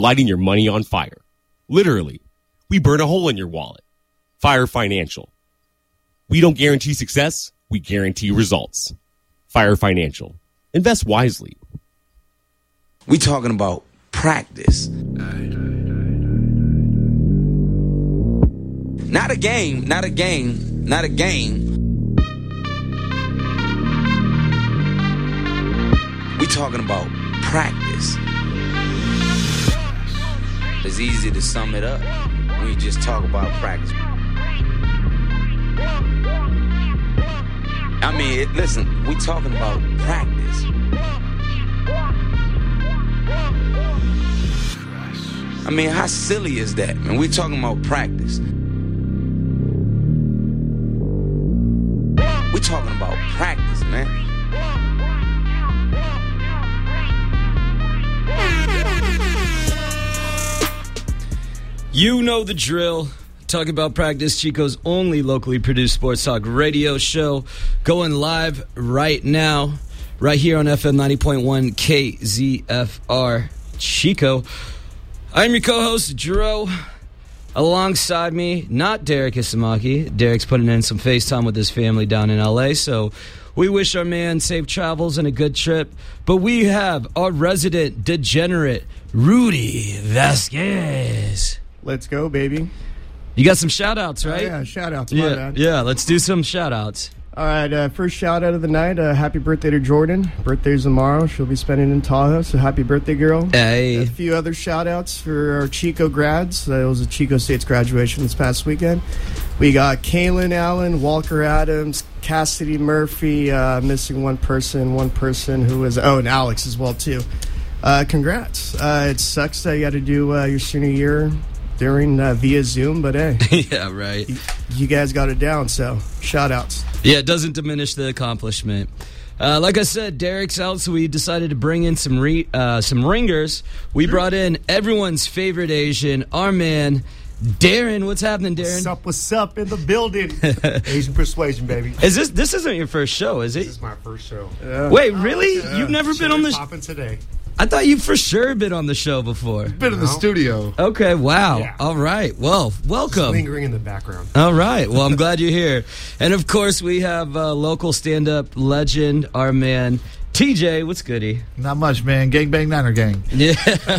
lighting your money on fire. Literally, we burn a hole in your wallet. Fire Financial. We don't guarantee success, we guarantee results. Fire Financial. Invest wisely. We talking about practice. Not a game. We talking about practice. It's easy to sum it up when you just talk about practice. I mean, listen, we talking about practice. I mean, how silly is that, man? We talking about practice. We talking about practice, man. You know the drill. Talking about practice, Chico's only locally produced sports talk radio show, going live right now, right here on FM 90.1 KZFR Chico. I'm your co-host, Drew. Alongside me, not Derek Isamaki. Derek's putting in some FaceTime with his family down in LA, so we wish our man safe travels and a good trip. But we have our resident degenerate, Rudy Vasquez. Let's go, baby. You got some shout-outs, right? Yeah, shout-outs, my bad. Yeah, let's do some shout-outs. All right, first shout-out of the night, happy birthday to Jordan. Birthday's tomorrow. She'll be spending in Tahoe, so happy birthday, girl. Hey. A few other shout-outs for our Chico grads. It was a Chico State's graduation this past weekend. We got Kaylin Allen, Walker Adams, Cassidy Murphy, missing one person who was... Oh, and Alex as well, too. Congrats. It sucks that you had to do your senior year during via Zoom, but hey. Yeah, right. You guys got it down, so shout-outs. Yeah, it doesn't diminish the accomplishment. Like I said, Derek's out, so we decided to bring in some ringers. We brought in everyone's favorite Asian, our man, Darren. What's happening, Darren? What's up in the building? Asian Persuasion, baby. This isn't your first show, is it? This is my first show. Wait, really? You've never been on the show? Today. I thought you for sure been on the show before. Been in the studio. Okay, wow. Yeah. All right. Well, welcome. Just lingering in the background. All right. Well, I'm glad you're here. And, of course, we have local stand-up legend, our man, TJ. What's goody? Not much, man. Gang bang Niner gang. Yeah.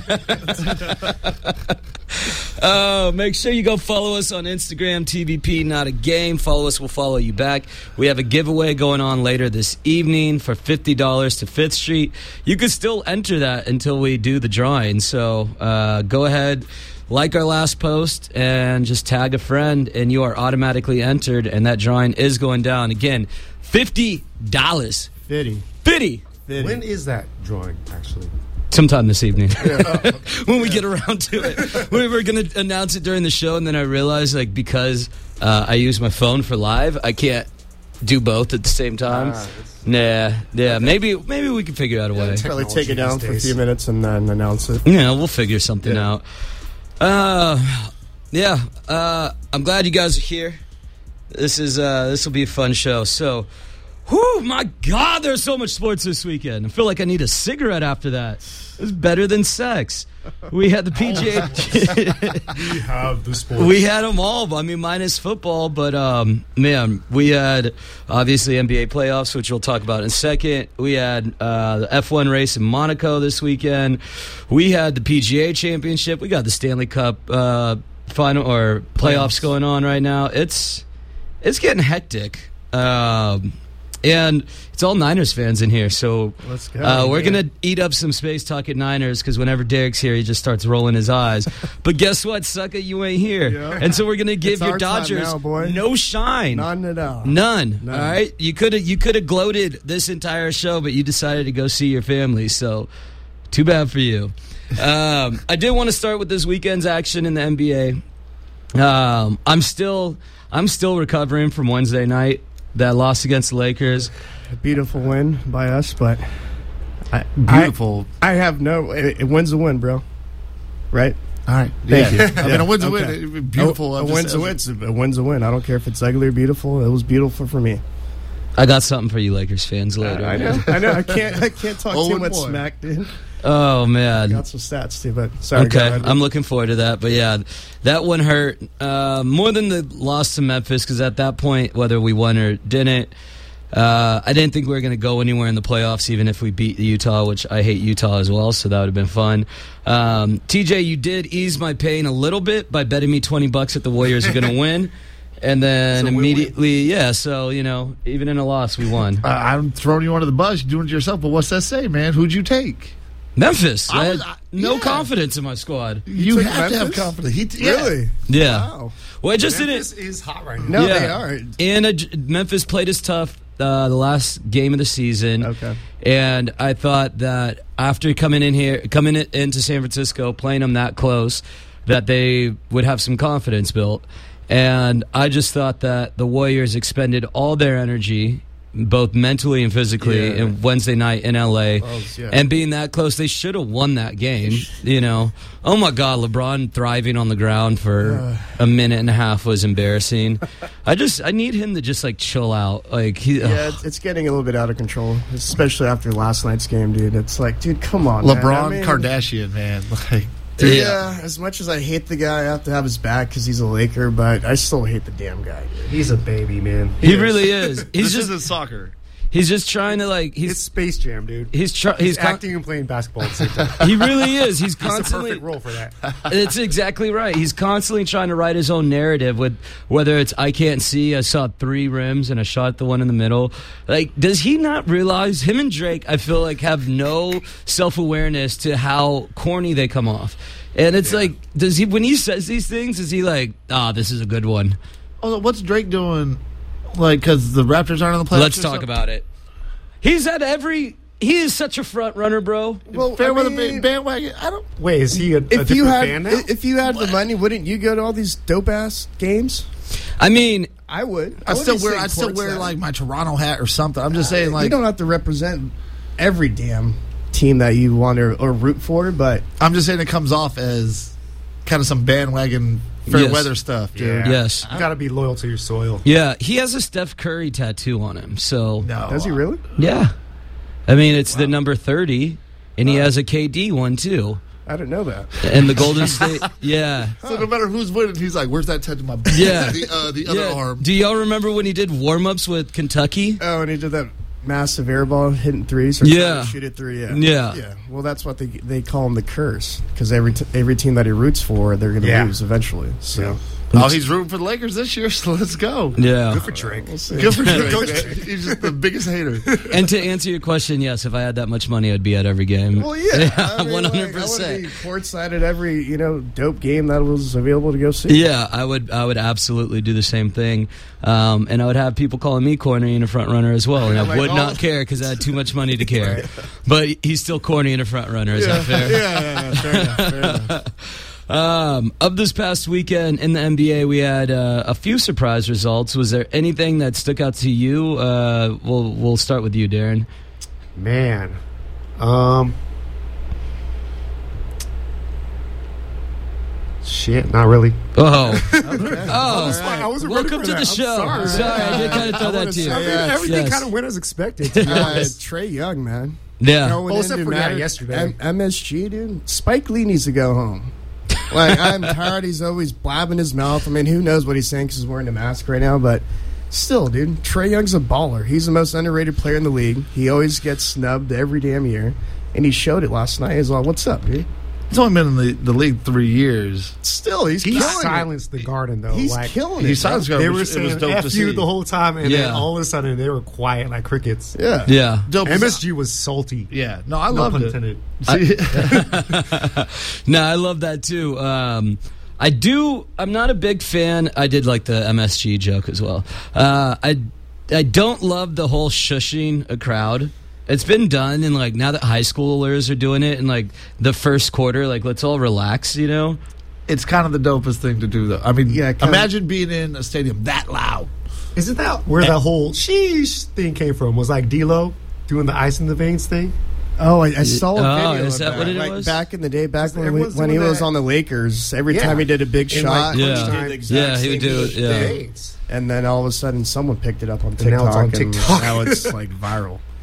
Make sure you go follow us on Instagram, TVP Not a Game. Follow us, we'll follow you back. We have a giveaway going on later this evening for $50 to 5th Street. You can still enter that until we do the drawing. So go ahead, like our last post, and just tag a friend, and you are automatically entered, and that drawing is going down. Again, $50. 50. When is that drawing, actually? Sometime this evening. When we get around to it. We were going to announce it during the show, and then I realized, because I use my phone for live, I can't do both at the same time. Yeah. Maybe we can figure out a way. Probably take it down for a few minutes and then announce it. Yeah, we'll figure something out. I'm glad you guys are here. This will be a fun show. So, my God, there's so much sports this weekend. I feel like I need a cigarette after that. It's better than sex. We had the PGA. We have the sports. We had them all. I mean, minus football. But, man, we had, obviously, NBA playoffs, which we'll talk about in a second. We had the F1 race in Monaco this weekend. We had the PGA championship. We got the Stanley Cup final or playoffs going on right now. It's getting hectic. And it's all Niners fans in here, so let's go. We're going to eat up some space talking Niners because whenever Derek's here, he just starts rolling his eyes. But guess what, sucker? You ain't here. Yeah. And so we're going to give your Dodgers no shine. None at all. None. All right? You could have gloated this entire show, but you decided to go see your family, so too bad for you. I did want to start with this weekend's action in the NBA. I'm still recovering from Wednesday night. That loss against the Lakers. A beautiful win by us, but beautiful. I have it wins a win, bro. Right? All right. Thank you. I mean, a win's a win. Beautiful. A win's a win. I don't care if it's ugly or beautiful. It was beautiful for me. I got something for you Lakers fans later. I know. I can't talk too much smack, dude. Oh, man. Got some stats, too, but sorry. Okay, go ahead. I'm looking forward to that. But yeah, that one hurt more than the loss to Memphis, because at that point, whether we won or didn't, I didn't think we were going to go anywhere in the playoffs, even if we beat Utah, which I hate Utah as well, so that would have been fun. TJ, you did ease my pain a little bit by betting me $20 that the Warriors are going to win. And then immediately, so, even in a loss, we won. I'm throwing you under the bus. You're doing it yourself, but what's that say, man? Who'd you take? Memphis. I had no yeah. confidence in my squad. You took have to have Memphis? confidence. Really? Yeah. Wow. Well, I just Memphis didn't. is hot right now. No, Yeah. they are. And Memphis played us tough the last game of the season. Okay. And I thought that after coming into San Francisco, playing them that close, that they would have some confidence built. And I just thought that the Warriors expended all their energy, both mentally and physically, in Wednesday night in L.A. yeah. And being that close, they should have won that game. Oh my God, LeBron thriving on the ground for a minute and a half was embarrassing. I need him to just chill out. It's getting a little bit out of control, especially after last night's game, dude. It's like, dude, come on, LeBron man. Kardashian, man. Yeah, as much as I hate the guy, I have to have his back because he's a Laker, but I still hate the damn guy, dude. He's a baby, man. He really is. This isn't soccer. He's just trying to It's Space Jam, dude. He's acting and playing basketball at the same time. He really is. He's It's the constantly. perfect role for that. It's exactly right. He's constantly trying to write his own narrative with whether it's I can't see, I saw 3 rims and I shot the one in the middle. Does he not realize him and Drake, I feel like, have no self-awareness to how corny they come off. And it's does he, when he says these things, is he like, this is a good one? Oh, what's Drake doing? Because the Raptors aren't in the playoffs? Let's talk about it. He's at every... He is such a front runner, bro. Well, Fair weather bandwagon. I don't... Wait, is he a if you different had fan now? if you had the money, wouldn't you go to all these dope ass games? I mean... I would. I'd still wear my Toronto hat or something. I'm just saying, you don't have to represent every damn team that you want to or root for, but I'm just saying it comes off as kind of some bandwagon fair Yes. weather stuff, dude. Yeah. Yes. You got to be loyal to your soil. Yeah, he has a Steph Curry tattoo on him, so... No. does he really? Yeah. I mean, it's the number 30, and he has a KD one, too. I didn't know that. And the Golden State... Yeah. So no matter who's winning, he's like, "Where's that tattoo? My Yeah. the other arm." Do y'all remember when he did warm-ups with Kentucky? Oh, and he did that massive air ball hitting threes or Yeah. trying to shoot it through. Yeah. Well, that's what they call him, the curse, because every team that he roots for, they're going to lose eventually. So Oh, he's rooting for the Lakers this year, so let's go. Yeah. Good for Drake. we'll see. Good for Drake. He's just the biggest hater. And to answer your question, yes, if I had that much money, I'd be at every game. Well, yeah, I mean, 100%. I would be courtside at every dope game that was available to go see. Yeah, I would absolutely do the same thing. And I would have people calling me corny and a front runner as well. And I would not care because I had too much money to care. But he's still corny and a front runner. Is that fair? Yeah, fair enough. Of this past weekend in the NBA, we had a few surprise results. Was there anything that stuck out to you? We'll start with you, Darren. Man. Shit, not really. Oh, I wasn't ready welcome for to that. the show. I'm Sorry, I did kind of throw that to you. Everything Yes. kind of went as expected, to be honest. Trey Young, man. Yeah. Going Well, except into for Matter- yesterday. MSG, dude. Spike Lee needs to go home. I'm tired. He's always blabbing his mouth. I mean, who knows what he's saying because he's wearing a mask right now, but still, dude, Trey Young's a baller. He's the most underrated player in the league. He always gets snubbed every damn year, and he showed it last night. He's like, what's up, dude? He's only been in the league 3 years. Still, he's He killing silenced the Garden, though. it. He's like, killing He it. silenced bro. Garden. They were It was saying dope to F you see. the whole time, and Yeah. then all of a sudden they were quiet like crickets. Yeah. Yeah. Dope. MSG was salty. Yeah. No, I No loved pun it. intended. No, I love that too. I'm not a big fan. I did like the MSG joke as well. I don't love the whole shushing a crowd. It's been done, and now that high schoolers are doing it in the first quarter, let's all relax, It's kind of the dopest thing to do, though. I mean, Yeah, kinda- imagine being in a stadium that loud. Isn't that where that whole sheesh thing came from? Was D-Lo doing the ice in the veins thing? Oh, I saw a Oh, video is of that what it was? Back in the day, back when Everyone's when he doing was that. on the Lakers, every Yeah. time he did a big In, shot, Yeah. he did the exact Yeah, he would same do it, yeah. thing. And then all of a sudden, someone picked it up on And now TikTok, it's on and TikTok. now it's viral.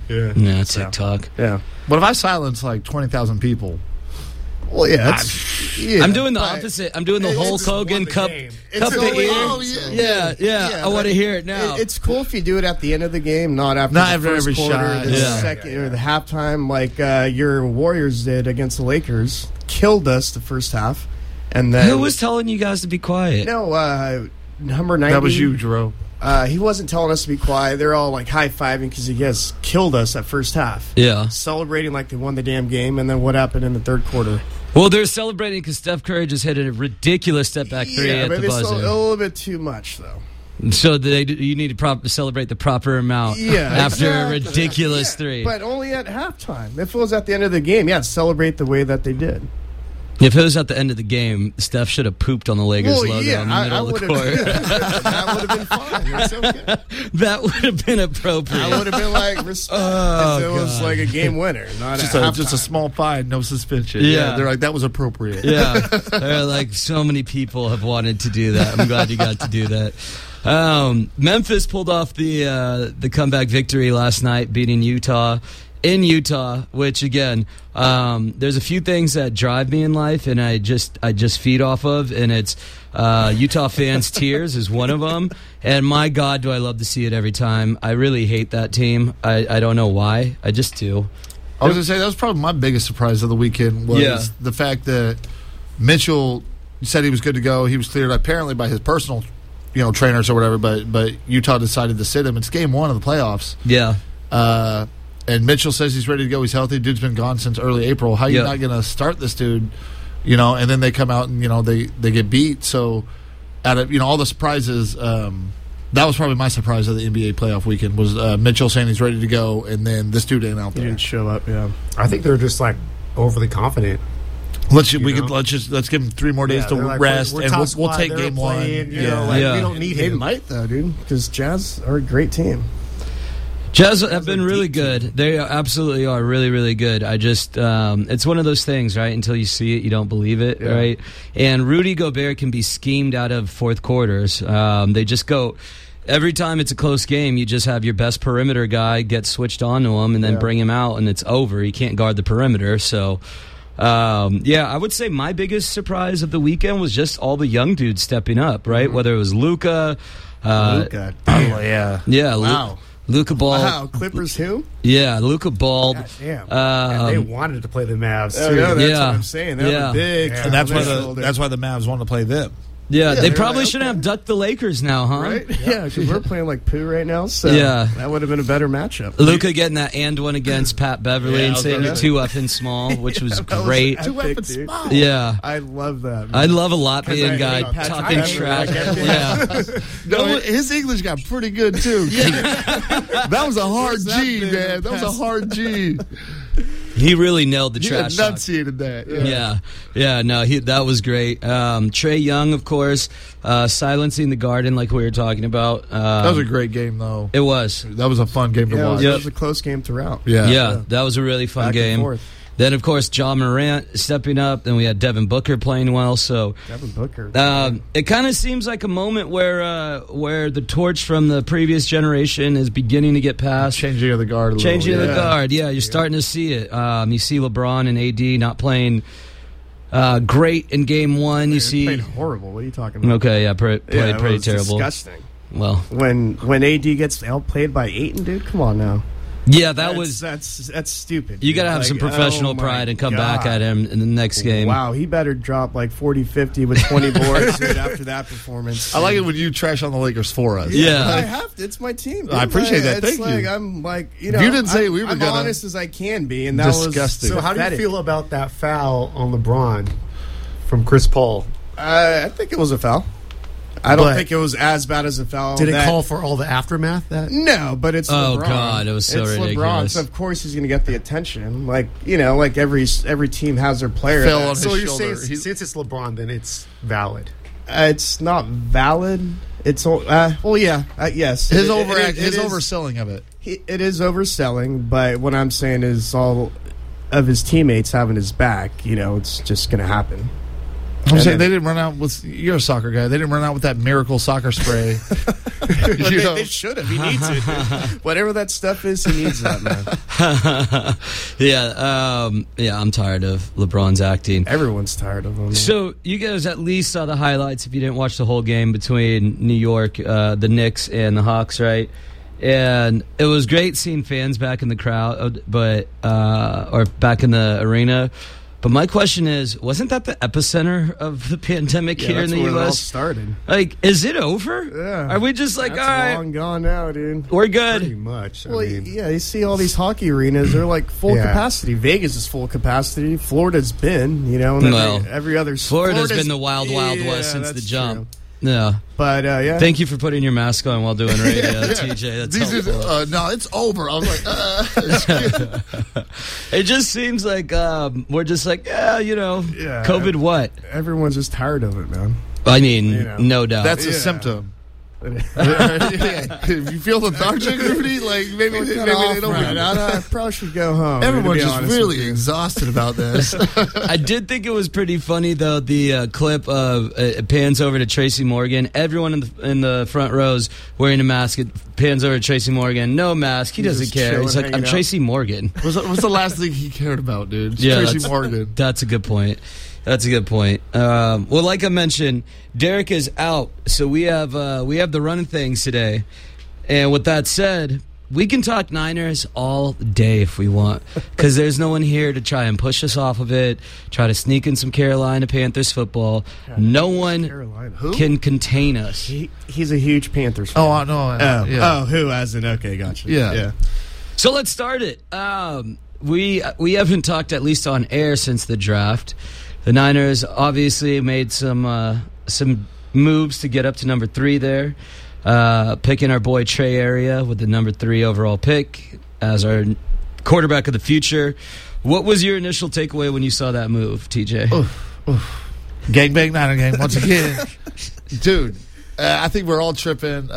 Yeah, TikTok. Yeah. What if I silence like 20,000 people? Well, yeah. I'm doing the opposite. I'm doing the Hulk Hogan cup the ear. Oh, Yeah. I want to hear it now. It's cool if you do it at the end of the game, not after Not the after first every quarter, shot. the second, or the halftime, like your Warriors did against the Lakers. Killed us the first half, and then Who was telling you guys to be quiet? no number 90. That was you, Jerome. He wasn't telling us to be quiet. They're all like high fiving because he has killed us at first half. Yeah. Celebrating like they won the damn game, and then what happened in the third quarter? Well, they're celebrating because Steph Curry just hit a ridiculous step back three at the maybe it's a buzzer. little bit too much though. So you need to celebrate the proper amount after a ridiculous three. But only at halftime. If it was at the end of the game, celebrate the way that they did. If it was at the end of the game, Steph should have pooped on the Lakers logo in the middle of the court. That would have been fine. It's okay. That would have been appropriate. I would have been like, respect. If it was like a game winner, not Just a small fine, no suspension. Yeah. They're like, that was appropriate. Yeah. They're like, so many people have wanted to do that. I'm glad you got to do that. Memphis pulled off the comeback victory last night, beating Utah. In Utah, which again, there's a few things that drive me in life, and I just feed off of, and it's Utah fans' tears is one of them. And my God, do I love to see it every time. I really hate that team. I don't know why. I just do. I was going to say, that was probably my biggest surprise of the weekend was the fact that Mitchell said he was good to go. He was cleared apparently by his personal, trainers or whatever, but Utah decided to sit him. It's game one of the playoffs. Yeah. And Mitchell says he's ready to go. He's healthy. Dude's been gone since early April. How are you not going to start this dude? And then they come out and, they get beat. So, out of, all the surprises, that was probably my surprise of the NBA playoff weekend was Mitchell saying he's ready to go, and then this dude ain't out there. He didn't show up, I think they're just, overly confident. Let's give him 3 more days to rest, and we'll take game one. We don't need him. They might, though, dude, because Jazz are a great team. Jazz have been really good. They absolutely are really, really good. I just, it's one of those things, right? Until you see it, you don't believe it, right? And Rudy Gobert can be schemed out of fourth quarters. They just go, every time it's a close game, you just have your best perimeter guy get switched onto him and then bring him out, and it's over. He can't guard the perimeter. So, I would say my biggest surprise of the weekend was just all the young dudes stepping up, right? Mm-hmm. Whether it was Luka. Luka. Yeah. Wow. Luka Ball. Wow, Clippers who? Yeah, Luka Ball. Damn. And they wanted to play the Mavs, too. That's what I'm saying. They have a big... And that's why the Mavs want to play them. Yeah, they probably shouldn't have ducked the Lakers now, huh? Right? Yeah, because we're playing like poo right now, so that would have been a better matchup. Luka getting that and one against Pat Beverly and saying you're 2 up in small, which was great. 2 up in small. Yeah. I love that. I love a Latvian guy talking trash. No, his English got pretty good, too. That was a hard G, man. That was a hard G. He really nailed the trash talk. He enunciated that. That was great. Trae Young, of course, silencing the Garden like we were talking about. That was a great game, though. It was. That was a fun game to watch. It was a close game throughout. Yeah, that was a really fun game. Then, of course, Ja Morant stepping up. Then we had Devin Booker playing well. So Devin Booker. It kind of seems like a moment where the torch from the previous generation is beginning to get passed. Changing of the guard a little. Changing of the guard, you're starting to see it. You see LeBron and AD not playing great in game one. You see played horrible. What are you talking about? Okay, played pretty terrible. Disgusting. Well, when AD gets outplayed by Ayton, dude, come on now. Yeah, that's stupid. You got to have some professional pride and come back at him in the next game. Wow, he better drop like 40-50 with 20 boards dude, after that performance. I like it when you trash on the Lakers for us. Yeah. I have to. It's my team. Dude. I appreciate that. Thank you. I'm like, you didn't say we were I'm honest as I can be, and that disgusting. was so how do you feel about that foul on LeBron from Chris Paul? I think it was a foul. I don't think it was as bad as a foul. Did it call for all the aftermath? No, but it's LeBron. Oh, God, it was so ridiculous. LeBron, so of course he's going to get the attention. Like every team has their player. Fell on his shoulder. You're saying since it's LeBron, then it's valid. It's not valid. It's yes. His overselling of it. It is overselling, but what I'm saying is all of his teammates having his back. It's just going to happen. I'm saying they didn't run out with. You're a soccer guy. They didn't run out with that miracle soccer spray. They should have. He needs it. Whatever that stuff is, he needs that, man. Yeah, I'm tired of LeBron's acting. Everyone's tired of him. Man. So you guys at least saw the highlights if you didn't watch the whole game between New York, the Knicks, and the Hawks, right? And it was great seeing fans back in the crowd, or back in the arena. But my question is, wasn't that the epicenter of the pandemic here in the U.S.? It all U.S.? started. Like, is it over? Yeah. Are we just like, That's all right, long gone now, dude. we're good? Pretty much. Well, you see all these hockey arenas, they're like full capacity. Vegas is full capacity. Florida's been, and every other... Florida's been the wild, wild west since the jump. True. Yeah. But, yeah. Thank you for putting your mask on while doing radio, TJ. That's helpful. No, it's over. I was like, It just seems like we're just like, COVID what? Everyone's just tired of it, man. I mean, no doubt. that's a symptom. If you feel lethargic, Rudy, like maybe they don't. I probably should go home. Everyone's just really exhausted about this. I did think it was pretty funny though. The clip of it pans over to Tracy Morgan. Everyone in the front rows wearing a mask. It pans over to Tracy Morgan. No mask. He doesn't care. He's like, I'm Tracy Morgan. What's the last thing he cared about, dude? It's Tracy Morgan. That's a good point. Well, like I mentioned, Derek is out, so we have the running things today. And with that said, we can talk Niners all day if we want, because there's no one here to try and push us off of it, try to sneak in some Carolina Panthers football. No one can contain us. He's a huge Panthers fan. Oh, I know. Oh, who as in? Okay, gotcha. Yeah. So let's start it. We haven't talked, at least on air, since the draft. The Niners obviously made some moves to get up to number 3 there, picking our boy Trey Area with the number 3 overall pick as our quarterback of the future. What was your initial takeaway when you saw that move, TJ? Gang bang Niner gang once again, dude. I think we're all tripping.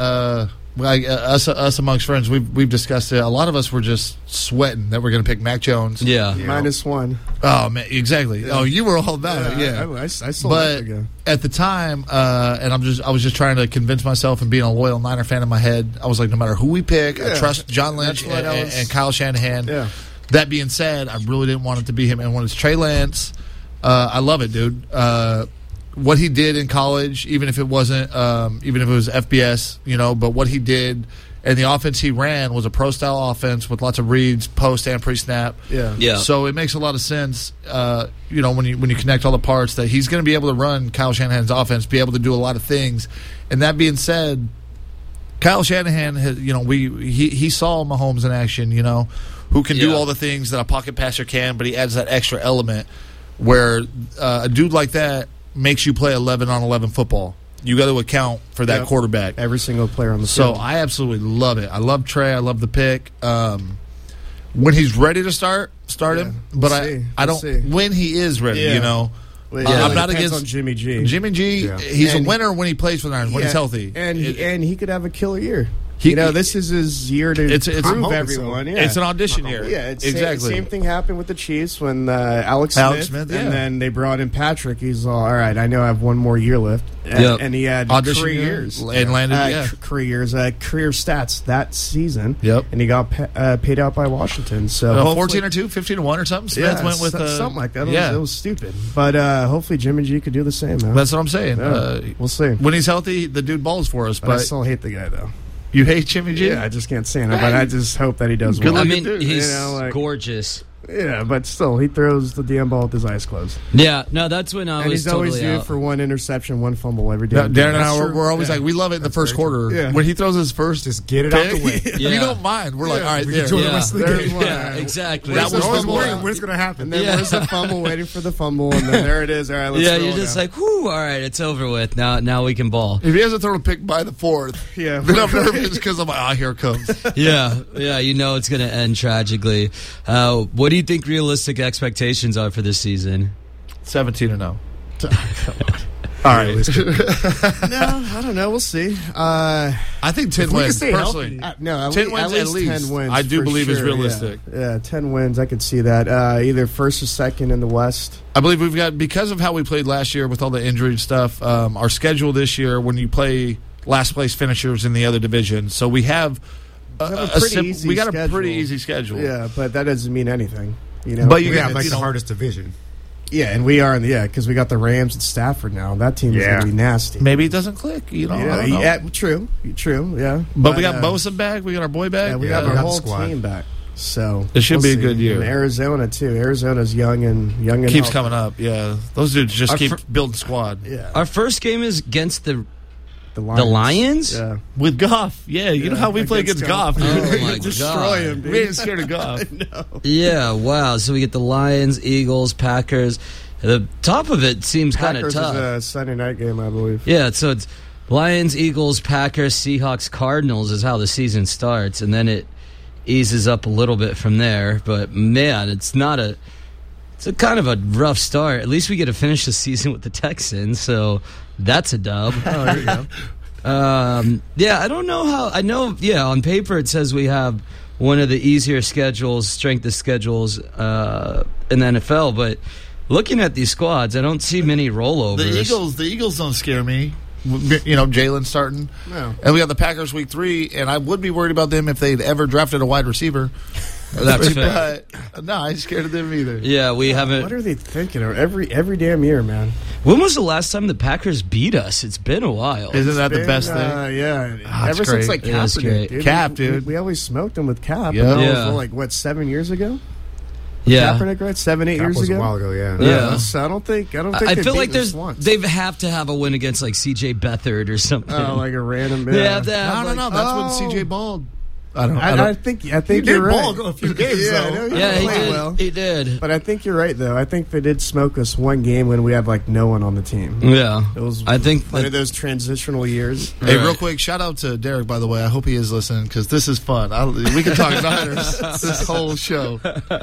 Us amongst friends, we've discussed it. A lot of us were just sweating that we're going to pick Mac Jones. Yeah. -1. Oh man, exactly. Yeah. Oh, you were all about it. Yeah, I sold it again. At the time, and I was just trying to convince myself and being a loyal Niner fan in my head. I was like, no matter who we pick, I trust John Lynch and Kyle Shanahan. Yeah. That being said, I really didn't want it to be him. And when it's Trey Lance, I love it, dude. What he did in college, even if it wasn't, even if it was FBS, but what he did and the offense he ran was a pro-style offense with lots of reads, post and pre-snap. Yeah. So it makes a lot of sense, when you connect all the parts, that he's going to be able to run Kyle Shanahan's offense, be able to do a lot of things. And that being said, Kyle Shanahan has, he saw Mahomes in action, who can do all the things that a pocket passer can, but he adds that extra element where a dude like that makes you play 11-on-11 football. You got to account for that quarterback. Every single player on the field. So I absolutely love it. I love Trey. I love the pick. When he's ready to start him. But I don't. When he is ready, I'm not against on Jimmy G. Jimmy G. He's a winner when he plays for the Niners. When he's healthy, and he could have a killer year. This is his year to prove everyone. So. Yeah. It's an audition year. Yeah, exactly. Same thing happened with the Chiefs when Alex Smith and then they brought in Patrick. He's all right, I know I have one more year left. And he had audition career years. And landed, career stats that season. Yep. And he got paid out by Washington. So 14 or 2, 15-1 or something. Smith went with something like that. It was stupid. But hopefully Jimmy G could do the same, man. That's what I'm saying. We'll see. When he's healthy, the dude balls for us. But I still hate the guy, though. You hate Jimmy G? Yeah, I just can't stand him, but I just hope that he does well. I mean, he's gorgeous. Yeah, but still, he throws the damn ball with his eyes closed. Yeah, no, that's when I was he's totally always due out. for one interception, one fumble every day. Darren and I, we're always like, we love it in the first quarter. Yeah. When he throws his first, just get it out the way. We don't mind. We're like, all right, we can enjoy the rest of the game. Yeah, exactly. That was always worrying when it's going to happen. And then where's the fumble, waiting for the fumble, and then there it is. All right, let's you're just like, whew, all right, it's over with. Now we can ball. If he hasn't thrown a pick by the 4th, then I'm nervous because I'm like, here it comes. Yeah, it's going to end tragically. What do you think realistic expectations are for this season? 17-0. All right. No, I don't know. We'll see. I think 10 we can wins, stay personally. No, 10 wins at least 10 wins. I do for believe is sure, realistic. Yeah, 10 wins. I could see that. Either first or second in the West. I believe we've got, because of how we played last year with all the injury stuff, our schedule this year, when you play last place finishers in the other division, so we have a pretty easy schedule. Yeah, but that doesn't mean anything. You know, But We have like the hardest division. yeah, and we are in the because we got the Rams and Stafford now. That team is Yeah. going to be nasty. Maybe it doesn't click. I don't know. Yeah, true. Yeah, But we got Bosa back. We got our boy back. Yeah, we Yeah, got we our got the whole squad. team back. So It should we'll be a see. good year. And Arizona too. Arizona's young and Keeps healthy. coming up. Yeah, those dudes just Our keep fir- building squad Yeah, Our first game is against the the Lions? Yeah, with Goff. Yeah, you know how we play against Goff. Oh, my destroy God. him. We ain't scared of Goff. Yeah, wow. So we get the Lions, Eagles, Packers. The top of it seems kind of Packers tough. is a Sunday night game, I believe. Yeah, so it's Lions, Eagles, Packers, Seahawks, Cardinals is how the season starts, and then it eases up a little bit from there. But man, it's a kind of a rough start. At least we get to finish the season with the Texans, so that's a dub. Oh, there you go. Yeah, I don't know how. I know, yeah, on paper it says we have one of the easier schedules, strength of schedules in the NFL, but looking at these squads, I don't see many rollovers. The Eagles don't scare me. Jalen starting. No. And we got the Packers week 3, and I would be worried about them if they'd ever drafted a wide receiver. That's fair. But no, I ain't scared of them either. Yeah, we haven't. What are they thinking of every damn year, man? When was the last time the Packers beat us? It's been a while. Isn't that the Been, best thing? Yeah, that's ever since great. like Yeah, that's great. Kaepernick, dude. Cap, dude. We always smoked him with Cap. Yeah. And that Yeah. was, like, what, 7 years ago? Yeah. Kaepernick, right? 7-8 That years was ago. a while ago, yeah. Yeah. So I don't think I they feel beat like us once. they have to have a win against like C.J. Beathard or something. like a random. They have to have, No, like- no. That's when CJ balled. I don't. I think He you're did right. ball a few games, Yeah, I though. know Yeah, he played did. well. He did. But I think you're right, though. I think they did smoke us one game when we had like no one on the team. Yeah, It was I think one that- of those transitional years. Hey, Right. real quick, shout out to Derek, by the way. I hope he is listening because this is fun. We can talk Niners this whole show.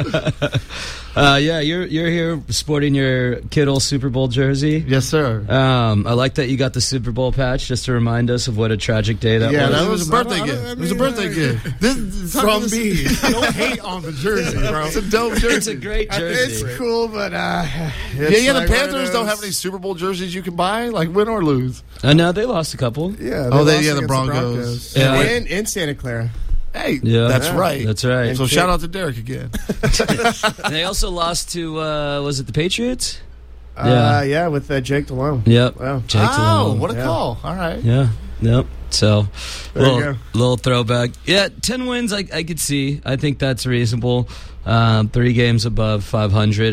Yeah, you're here sporting your Kittle Super Bowl jersey. Yes, sir. I like that you got the Super Bowl patch just to remind us of what a tragic day that Yeah, was. that was a birthday I gift. don't- It was a birthday gift. This, From me. Don't hate on the jersey, bro. It's a dope jersey. It's a great jersey. It's cool, but Yeah, it's the like one of Panthers don't those- have any Super Bowl jerseys you can buy, like win or lose. I know they lost a couple. Yeah, Oh, lost the against Broncos. Yeah. and in Santa Clara. Hey, Yeah. that's Yeah. right. That's right. So shout out to Derek again. And they also lost to was it the Patriots? Yeah, with Jake Delhomme. Yep. Wow. Jake Oh, Delhomme. what a Yeah. call! All right. Yeah. Yep. So, There you little throwback. Yeah, 10 wins I could see. I think that's reasonable. 3 games above 500.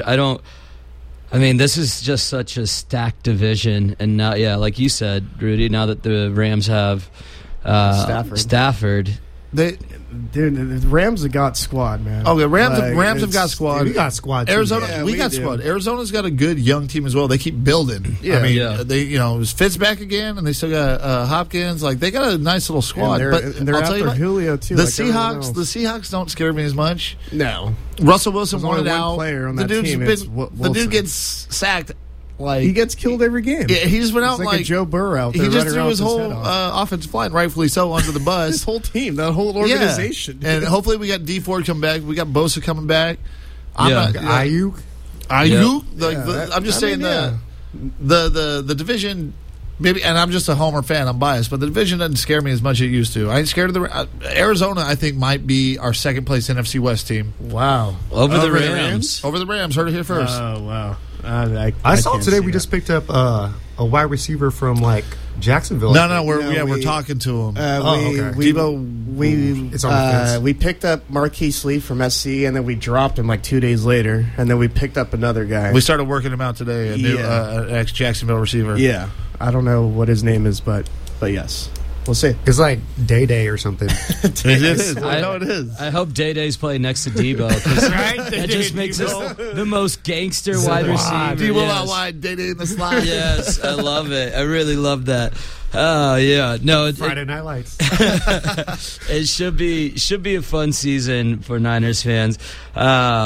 I mean, this is just such a stacked division. And now, yeah, like you said, Rudy, now that the Rams have Stafford. Dude, the Rams have got squad, man. Okay, Rams Like, have got squad. We got squad. too. Arizona, Yeah, we we got do. squad. Arizona's got a good young team as well. They keep building. Yeah. I mean, Yeah. they is Fitz back again, and they still got Hopkins. Like they got a nice little squad. And but they're I'll tell after you what, Julio too. the like everyone Seahawks, the else. Seahawks don't scare me as much. No, Russell Wilson There's only wanted one out. player on the that dude's team, been, it's the Wilson. dude gets sacked. Like he gets killed every game. yeah, he just went It's out like a like Joe Burrow out there he just running threw around his with whole head off. offensive line, rightfully so, under the bus. His whole team, that whole organization. Yeah. And hopefully we got D Ford come back. We got Bosa coming back. I'm Yeah. not, Ayuk. Ayuk. Like, Yeah, I'm just I saying mean, the division. Maybe, and I'm just a Homer fan. I'm biased, but the division doesn't scare me as much as it used to. I ain't scared of the Arizona. I think might be our second place NFC West team Wow. Over the Rams. over the Rams. Heard it here first. Oh wow. I saw can't today see we that. just picked up a wide receiver from like Jacksonville. no, No, we're we- talking to him. okay. Debo, It's on the fence. we picked up Marquise Lee from SC, and then we dropped him like 2 days later, and then we picked up another guy. we started working him out today. A new Yeah. ex Jacksonville receiver. Yeah, I don't know what his name is, but yes, we'll see. It's like Day or something. It is. I know it is. I hope Day Day's playing next to Debo because Right? that just makes us the most gangster wide receiver. Debo Yes. out wide, Day in the slide. Yes, I love it. I really love that. Oh yeah, no, Friday Night Lights. it should be a fun season for Niners fans.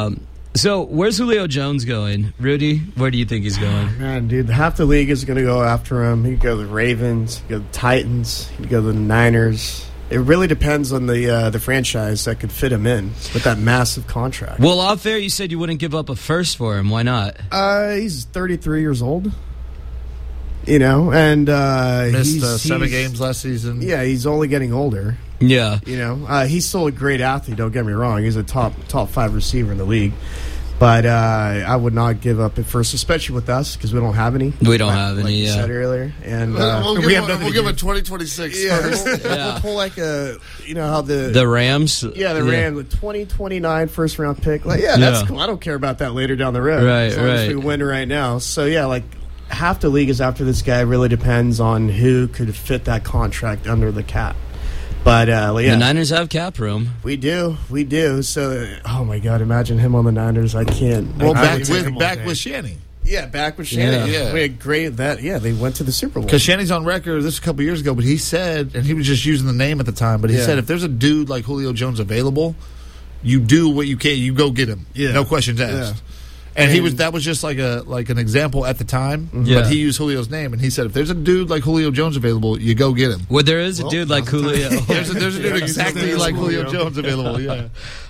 So, where's Julio Jones going? Rudy, where do you think he's going? Man, dude, half the league is going to go after him. He could go to the Ravens, he could go to the Titans, he could go to the Niners. It really depends on the franchise that could fit him in with that massive contract. Well, off air, you said you wouldn't give up a first for him. Why not? He's 33 years old. You know, and missed 7 games last season. Yeah, he's only getting older. Yeah. You know, he's still a great athlete, don't get me wrong. He's a top 5 receiver in the league. But I would not give up at first, especially with us, because we don't have any. We don't have any, like you yeah. said earlier. And we'll give a 2026 first. We'll pull like a, you know, how the Rams? Yeah, the Rams with 2029 first round pick. Like, that's cool. I don't care about that later down the road. Right, as long as we win right now. So, yeah, like half the league is after this guy. It really depends on who could fit that contract under the cap. But the Niners have cap room. We do. So, oh my God, imagine him on the Niners. I can't. Well, back with Shanny. Yeah, back with Shanny. Yeah. We had great that. Yeah, they went to the Super Bowl. Because Shanny's on record this a couple years ago, but he said, and he was just using the name at the time, but he said if there's a dude like Julio Jones available, you do what you can. You go get him. Yeah. No questions asked. Yeah. And that was just like an example at the time, but he used Julio's name, and he said, if there's a dude like Julio Jones available, you go get him. Well, there is a dude like Julio. there's a dude exactly like Julio Jones available, yeah.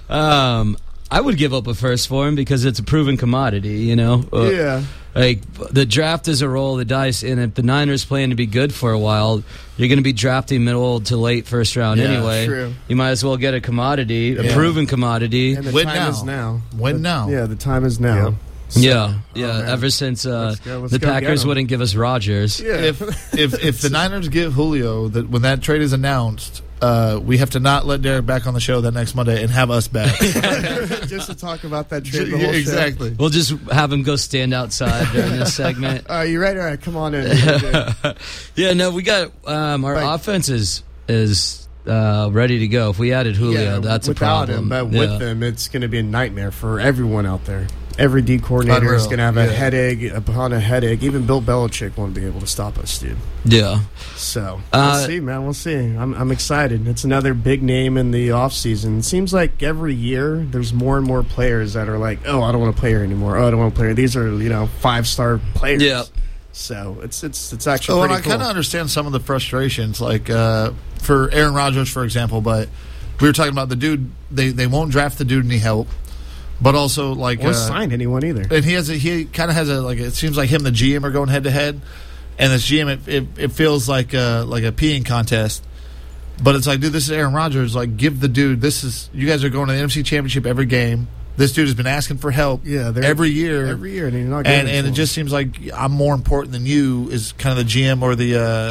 I would give up a first for him because it's a proven commodity, you know? Like, the draft is a roll of the dice, and if the Niners plan to be good for a while, you're going to be drafting middle to late first round anyway. True. You might as well get a commodity, a proven commodity. And the time is now. When now? Yeah, the time is now. Yeah. So, ever since the Packers wouldn't give us Rodgers. Yeah. If the Niners give Julio, when that trade is announced, we have to not let Derek back on the show that next Monday and have us back. Just to talk about that trade the whole exactly. show. We'll just have him go stand outside during this segment. You ready? All right, come on in. Yeah, no, we got our offense is ready to go. If we added Julio, that's a problem. But with them, it's going to be a nightmare for everyone out there. Every D coordinator is going to have a headache upon a headache. Even Bill Belichick won't be able to stop us, dude. Yeah. So, we'll see, man. We'll see. I'm excited. It's another big name in the offseason. It seems like every year there's more and more players that are like, oh, I don't want to play here anymore. Oh, I don't want to play here. These are, 5-star players. Yeah. So, it's actually pretty I kind of understand some of the frustrations, like for Aaron Rodgers, for example, but we were talking about the dude. They won't draft the dude any help. But also, like, or sign anyone either. And he kind of has it seems like him and the GM are going head to head, and this GM it feels like a peeing contest. But it's like, dude, this is Aaron Rodgers. Like, give the dude. You guys are going to the NFC Championship every game. This dude has been asking for help every year, and he's not getting and it just seems like I'm more important than you is kind of the GM or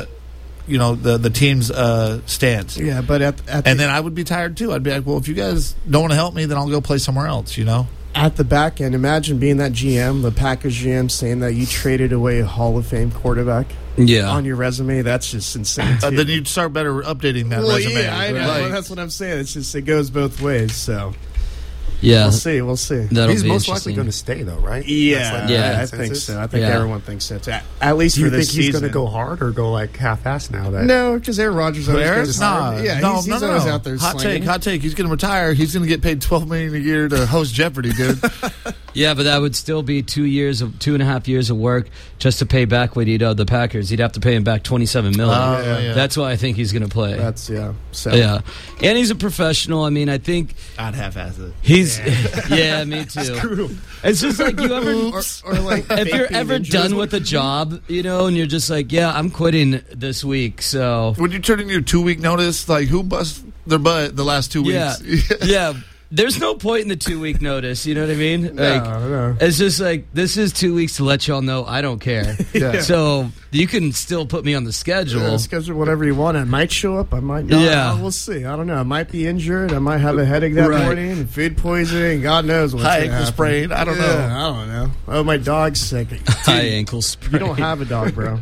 the team's stance. Yeah, but then I would be tired too. I'd be like, well, if you guys don't want to help me, then I'll go play somewhere else. At the back end, imagine being that GM, the Packers GM, saying that you traded away a Hall of Fame quarterback. Yeah. On your resume, that's just insane. Then you'd start better updating that resume. Yeah, I know. Well, that's what I'm saying. It goes both ways. So. Yeah, we'll see. He's most likely going to stay, though, right? Yeah, I think so. I think everyone thinks so too. At least for this season. Do you think he's going to go hard or go like half-assed now? No, because Aaron Rodgers always goes hard. Yeah, he's always out there. Hot take. He's going to retire. He's going to get paid $12 million a year to host Jeopardy, dude. Yeah, but that would still be 2.5 years of work just to pay back what he'd owe the Packers. He'd have to pay him back $27 million. That's why I think he's going to play. So. And he's a professional. I mean, I think I'd half-ass it. He's me too. It's just like you ever, or like if you're ever done with a job, and you're just like, yeah, I'm quitting this week. So when you turn in your 2-week notice, like who busts their butt the last 2 weeks? Yeah. There's no point in the 2-week notice. You know what I mean? No. It's just like, this is 2 weeks to let y'all know I don't care. So you can still put me on the schedule. Schedule whatever you want. I might show up. I might not. Yeah. We'll see. I don't know. I might be injured. I might have a headache that morning. Food poisoning. God knows what's going to happen. High ankle sprain. I don't know. I don't know. Oh, my dog's sick. Dude, high ankle sprain. You don't have a dog, bro.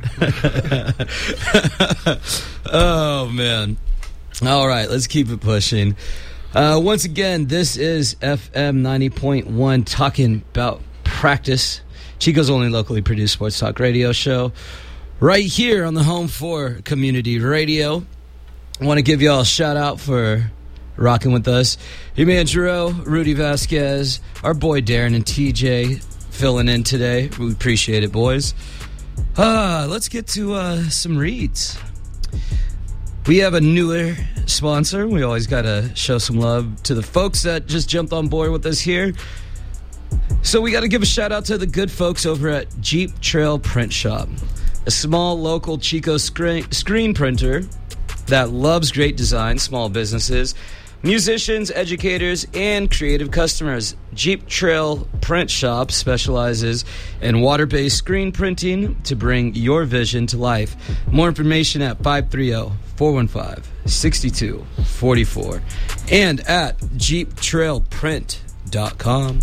Oh, man. All right. Let's keep it pushing. Once again, this is FM 90.1 talking about practice. Chico's only locally produced sports talk radio show right here on the home for community radio. I want to give y'all a shout out for rocking with us. Your man Jero, Rudy Vasquez, our boy Darren and TJ filling in today. We appreciate it, boys. Let's get to some reads. We have a newer sponsor. We always got to show some love to the folks that just jumped on board with us here. So we got to give a shout out to the good folks over at Jeep Trail Print Shop, a small local Chico screen printer that loves great design, small businesses, musicians, educators, and creative customers. Jeep Trail Print Shop specializes in water-based screen printing to bring your vision to life. More information at 530-415-6244 and at jeeptrailprint.com.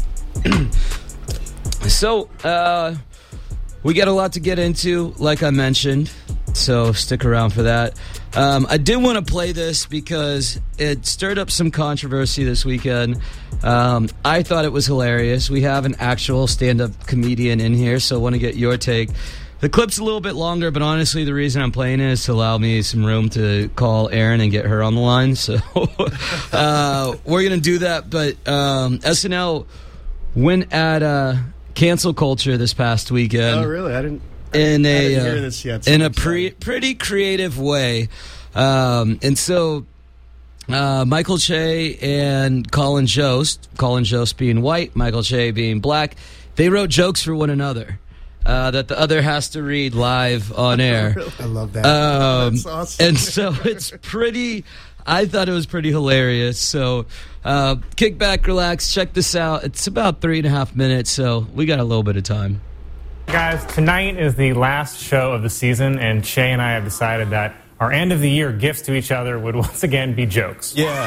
So, we got a lot to get into, like I mentioned, so stick around for that. I did want to play this because it stirred up some controversy this weekend. I thought it was hilarious. We have an actual stand-up comedian in here, so I want to get your take. The clip's a little bit longer, but honestly, the reason I'm playing it is to allow me some room to call Erin and get her on the line. So we're going to do that, but SNL went at cancel culture this past weekend. Oh, really? I didn't hear this yet. In a pretty creative way. And so Michael Che and Colin Jost being white, Michael Che being black, they wrote jokes for one another that the other has to read live on air. I love that. That's awesome. And so it's I thought it was pretty hilarious. So kick back, relax, check this out. It's about 3.5 minutes, so we got a little bit of time. Guys, tonight is the last show of the season, and Che and I have decided that our end-of-the-year gifts to each other would once again be jokes. Yeah.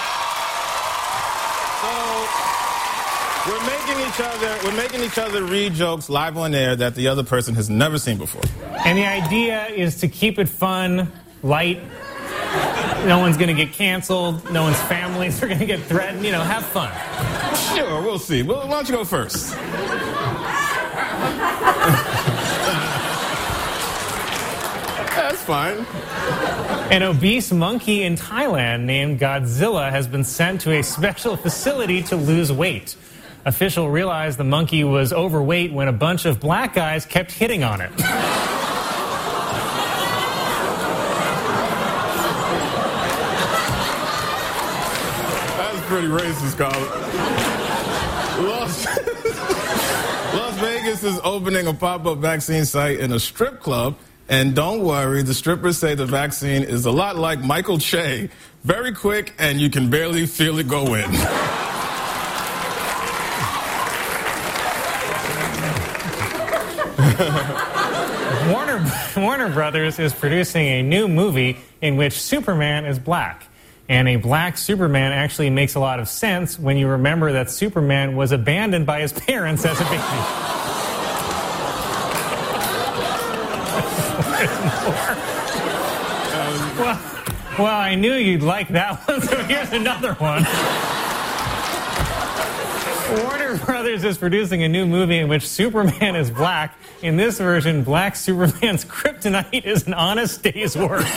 So we're making each other read jokes live on air that the other person has never seen before. And the idea is to keep it fun, light. No one's going to get canceled. No one's families are going to get threatened. Have fun. Sure, we'll see. Why don't you go first? That's fine. An obese monkey in Thailand named Godzilla has been sent to a special facility to lose weight. Officials realized the monkey was overweight when a bunch of black guys kept hitting on it. Pretty racist, Colin. Las Vegas is opening a pop-up vaccine site in a strip club, and don't worry, the strippers say the vaccine is a lot like Michael Che. Very quick, and you can barely feel it go in. Warner Brothers is producing a new movie in which Superman is black. And a black Superman actually makes a lot of sense when you remember that Superman was abandoned by his parents as a baby. Well, I knew you'd like that one, so here's another one. Warner Brothers is producing a new movie in which Superman is black. In this version, black Superman's kryptonite is an honest day's work.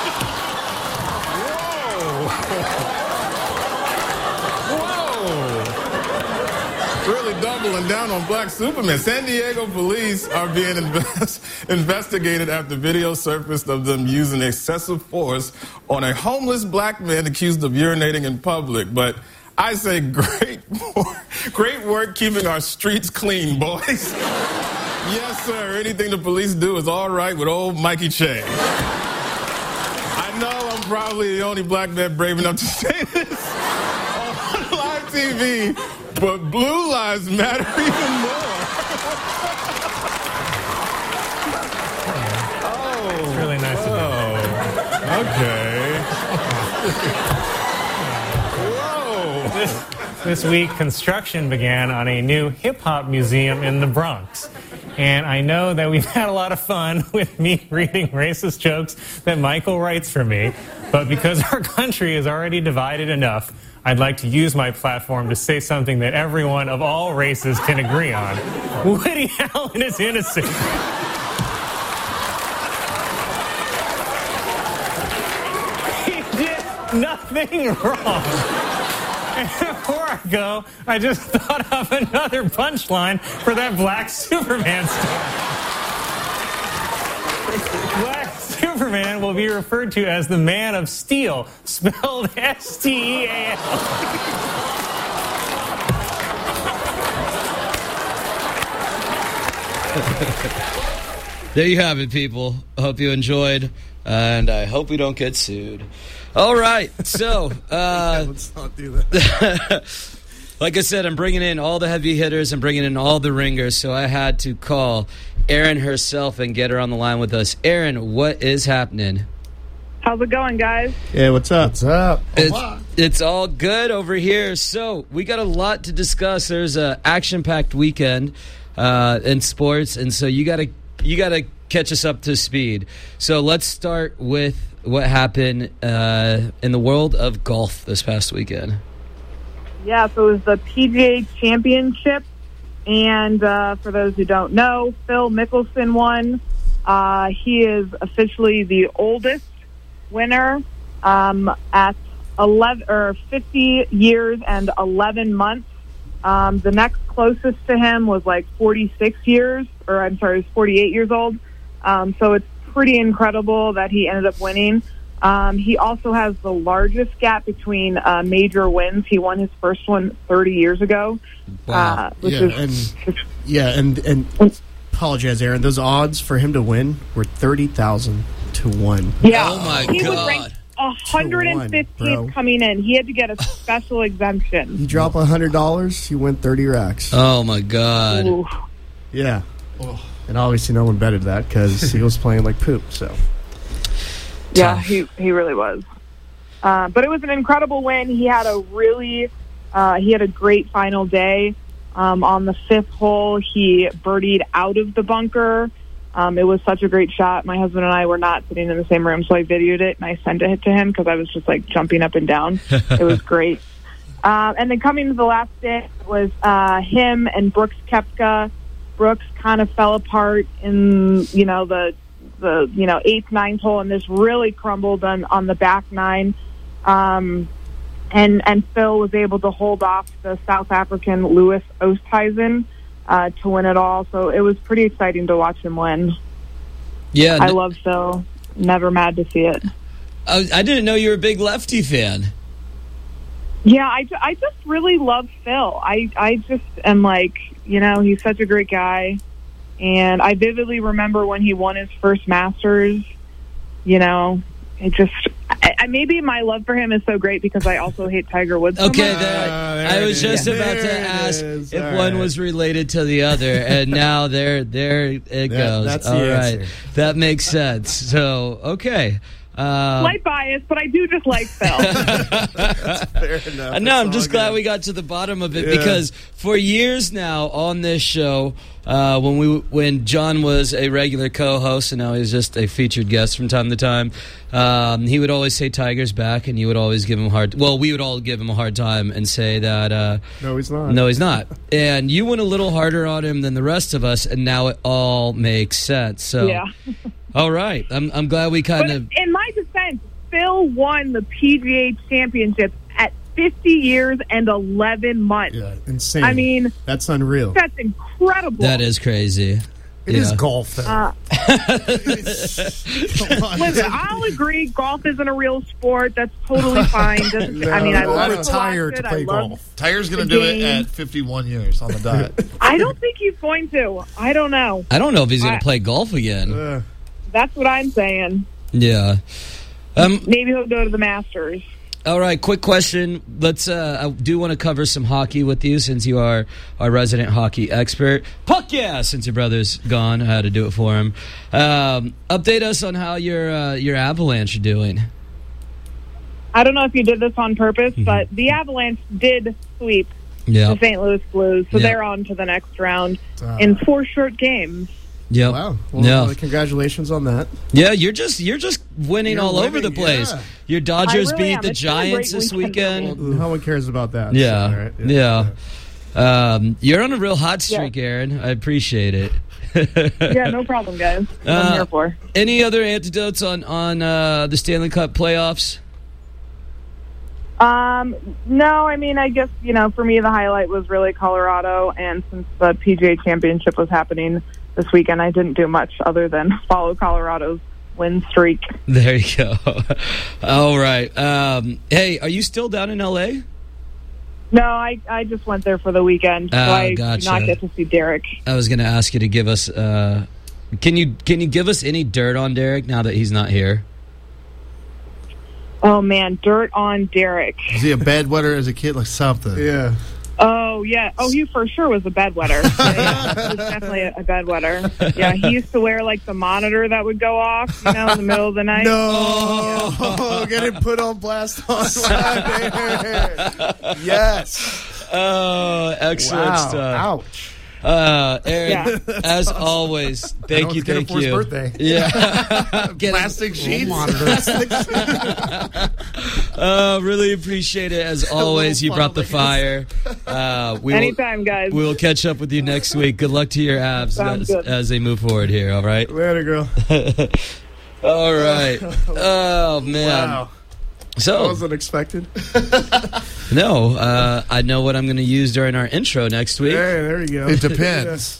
Really doubling down on black Superman. San Diego police are being investigated after video surfaced of them using excessive force on a homeless black man accused of urinating in public. But I say great work keeping our streets clean, boys. Yes, sir. Anything the police do is all right with old Mikey Che. I know I'm probably the only black man brave enough to say this on live TV, but blue lives matter even more. It's really nice of you. Okay. Whoa. This week, construction began on a new hip-hop museum in the Bronx. And I know that we've had a lot of fun with me reading racist jokes that Michael writes for me. But because our country is already divided enough, I'd like to use my platform to say something that everyone of all races can agree on. Woody Allen is innocent. He did nothing anything wrong. And before I go, I just thought of another punchline for that Black Superman story. Black Superman will be referred to as the Man of Steel, spelled S-T-E-A-L. There you have it, people. I hope you enjoyed, and I hope we don't get sued. All right, so let's not do that. like I said, I'm bringing in all the heavy hitters. I'm bringing in all the ringers, so I had to call Erin herself and get her on the line with us. Erin, what is happening? How's it going, guys? Yeah, what's up? What's up? It's all good over here. So we got a lot to discuss. There's a action-packed weekend in sports, and so you gotta catch us up to speed. So let's start with what happened in the world of golf this past weekend. Yeah, so it was the PGA Championship, and for those who don't know, Phil Mickelson won. He is officially the oldest winner at 50 years and 11 months. The next closest to him was like 48 years old. So it's pretty incredible that he ended up winning. He also has the largest gap between major wins. He won his first one 30 years ago. Wow. And apologize, Aaron. Those odds for him to win were 30,000 to 1. Yeah. Oh, my he God. was ranked 115th coming in. He had to get a special exemption. You drop $100, you win 30 racks. Oh, my God. Ooh. Yeah. And obviously no one betted that because he was playing like poop. So Yeah, he really was. But it was an incredible win. He had a great final day. On the fifth hole, he birdied out of the bunker. It was such a great shot. My husband and I were not sitting in the same room, so I videoed it and I sent it to him because I was just like jumping up and down. It was great. And then coming to the last day was him and Brooks Koepka. Brooks kind of fell apart in the 8th, 9th hole, and this really crumbled on the back nine. And Phil was able to hold off the South African Louis Oosthuizen to win it all. So it was pretty exciting to watch him win. Yeah, I love Phil. Never mad to see it. I didn't know you were a big lefty fan. Yeah, I just really love Phil. I just am like, he's such a great guy. And I vividly remember when he won his first Masters, maybe my love for him is so great because I also hate Tiger Woods. Okay, I was just about to ask if one was related to the other, and now there it goes. That's all the right, answer. that makes sense. So, okay. Slight bias, but I do just like Phil. fair enough. No, I'm just glad we got to the bottom of it because for years now on this show, when John was a regular co-host and now he's just a featured guest from time to time, he would always say Tiger's back, and you would always give him we would all give him a hard time and say that no, he's not. No, he's not. And you went a little harder on him than the rest of us, and now it all makes sense. So, yeah. All right. I'm glad we kind of... In my defense, Phil won the PGA Championship at 50 years and 11 months. Yeah, insane. I mean... That's unreal. That's incredible. That is crazy. It is golf, though. Listen, I'll agree. Golf isn't a real sport. That's totally fine. I love to retire watch to it. play I love golf. Tiger's going to do it at 51 years on the dot. I don't think he's going to. I don't know. I don't know if he's going to play golf again. That's what I'm saying. Yeah. Maybe he'll go to the Masters. All right, quick question. I do want to cover some hockey with you since you are our resident hockey expert. Puck yeah! Since your brother's gone, I had to do it for him. Update us on how your Avalanche are doing. I don't know if you did this on purpose, but the Avalanche did sweep the St. Louis Blues, so they're on to the next round in 4 short games. Yep. Wow. Well, congratulations on that. Yeah, you're just winning all over the place. Yeah. Your Dodgers really beat the Giants this weekend. Well, no one cares about that. Yeah. So, right? Yeah. You're on a real hot streak, Aaron. I appreciate it. Yeah, no problem, guys. That's what I'm here for. Any other antidotes on the Stanley Cup playoffs? No, I mean, I guess, for me, the highlight was really Colorado. And since the PGA Championship was happening this weekend, I didn't do much other than follow Colorado's win streak. There you go. All right. Hey, are you still down in L.A.? No, I just went there for the weekend, so I did not get to see Derek. I was going to ask you to give us... Can you give us any dirt on Derek now that he's not here? Oh, man, dirt on Derek. Was he a bedwetter as a kid? Like something? Yeah. Oh, yeah. Oh, he for sure was a bedwetter. Yeah, he was definitely a bedwetter. Yeah, he used to wear, the monitor that would go off, in the middle of the night. No! Get it put on blast on Yes. Oh, excellent stuff. Ouch. Aaron, as always, thank you. For his birthday. Yeah. Plastic sheets. Really appreciate it. As always, you brought the fire. Anytime, guys. We'll catch up with you next week. Good luck to your abs as they move forward here, all right? Later, girl. All right. Oh, man. Wow. So, that wasn't expected. No, I know what I'm going to use during our intro next week. Hey, there you go. It depends.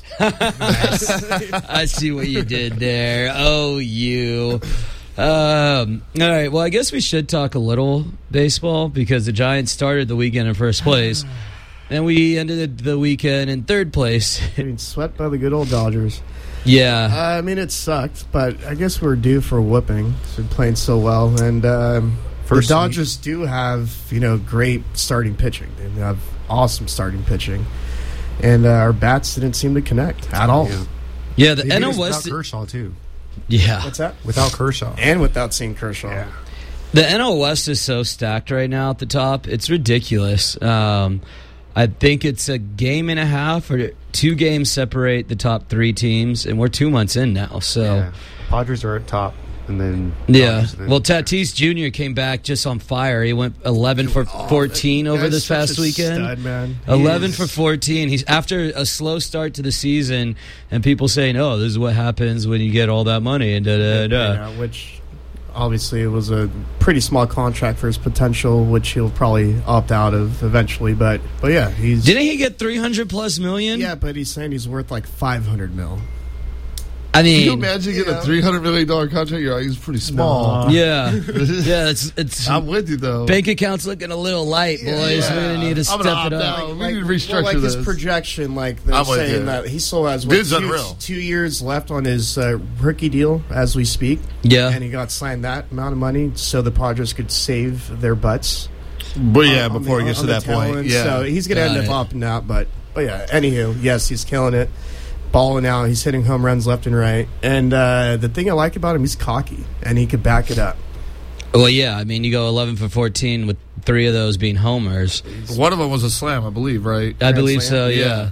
I see what you did there. Oh, you. All right, well, I guess we should talk a little baseball because the Giants started the weekend in first place, and we ended the weekend in third place. Getting swept by the good old Dodgers. Yeah. I mean, it sucked, but I guess we're due for a whooping. They're playing so well, and the Dodgers do have, great starting pitching. They have awesome starting pitching, and our bats didn't seem to connect at all. Yeah, the They NL beat us West. without Kershaw too. Yeah. What's that? Without Kershaw. And without seeing Kershaw. Yeah. The NL West is so stacked right now at the top. It's ridiculous. I think it's a game and a half or 2 games separate the top 3 teams, and we're 2 months in now. So, Yeah. Padres are at top, and then yeah. Well, Tatis Jr. came back just on fire. He went 11 for 14 over this past weekend. Stud, man. 11 for 14. He's after a slow start to the season, and people saying, "Oh, this is what happens when you get all that money." And which obviously it was a pretty small contract for his potential, which he'll probably opt out of eventually. But yeah, he's didn't he get $300+ million? Yeah, but he's saying he's worth like $500 million. I mean, can you imagine getting a $300 million contract? You're like, he's pretty small. Yeah, yeah. It's. I'm with you though. Bank account's looking a little light, boys. We're gonna need to step it up. We need to restructure his this. projection, they're saying that he still has 2 years left on his rookie deal as we speak. Yeah, and he got signed that amount of money so the Padres could save their butts. But yeah, before it gets to that point, yeah. So he's gonna end up opting out. But yeah, anywho, yes, he's killing it. Balling out, he's hitting home runs left and right. And the thing I like about him, he's cocky, and he could back it up. Well, yeah, I mean, you go 11 for 14 with 3 of those being homers. One of them was a slam, I believe, right? I believe so, yeah.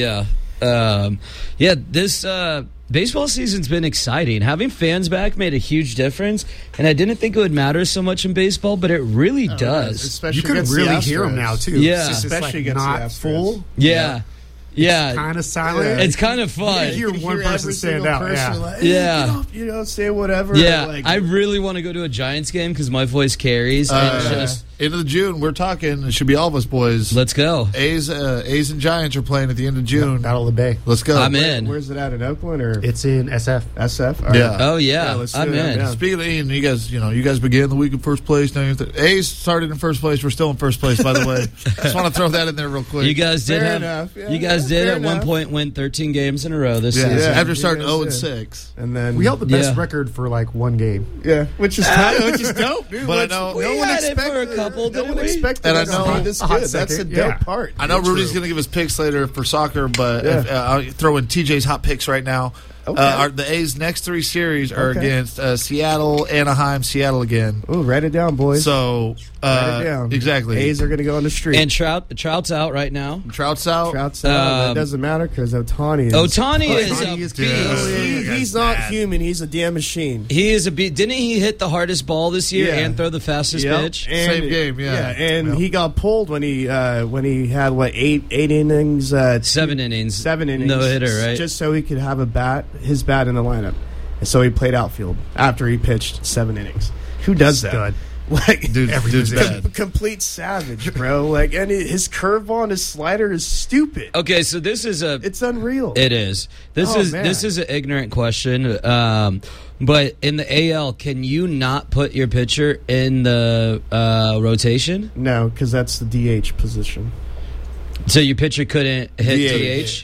This baseball season's been exciting. Having fans back made a huge difference, and I didn't think it would matter so much in baseball, but it really does. Especially you can really hear them now, too. Yeah. Especially against not the Astros. full. Yeah. Yeah, kind of silent. Yeah. It's kind of fun. You hear one person stand out. Yeah. Say whatever. Yeah, I really want to go to a Giants game because my voice carries. End of June, we're talking. It should be all of us boys. Let's go. A's and Giants are playing at the end of June. Battle of the Bay. Let's go. I'm in. Where's it at, in Oakland or? It's in SF. SF. Right. Yeah. Oh yeah. I'm in. Yeah. Speaking of Ian, you guys began the week in first place. Now A's started in first place. We're still in first place, by the way. Just want to throw that in there real quick. You guys did Fair you guys did Fair at enough. one point win 13 games in a row this season. After starting You guys 0-6, and then We held the best record for like one game. Yeah, which is dope, dude. But I know we had it for a couple, No one didn't we? expected And I us to know- be this a hot good. That's the second, dope yeah. part. I know Rudy's going to give us picks later for soccer, but I'll throw in TJ's hot picks right now. Okay. The A's next 3 series are Okay. against Seattle, Anaheim, Seattle again. Oh, write it down, boys. So write it down. exactly. A's are going to go on the street. And Trout's out right now. Trout's out. Trout's out. It doesn't matter because Ohtani is. Ohtani is Ohtani a is beast. He's not human. He's a damn machine. He is a beast. Didn't he hit the hardest ball this year Yeah. and throw the fastest Yep. pitch? And- Same game, yeah. and he got pulled when he had eight innings, 7 innings, 7 innings, no hitter, right? Just so he could have his bat in the lineup, and so he played outfield after he pitched 7 innings. Who does that? Stud. Like, dude's bad. Complete savage, bro. Like, and his curveball and his slider is stupid. Okay, so this is it's unreal. It is. This is an ignorant question. But in the AL, can you not put your pitcher in the rotation? No, because that's the DH position. So your pitcher couldn't hit DH?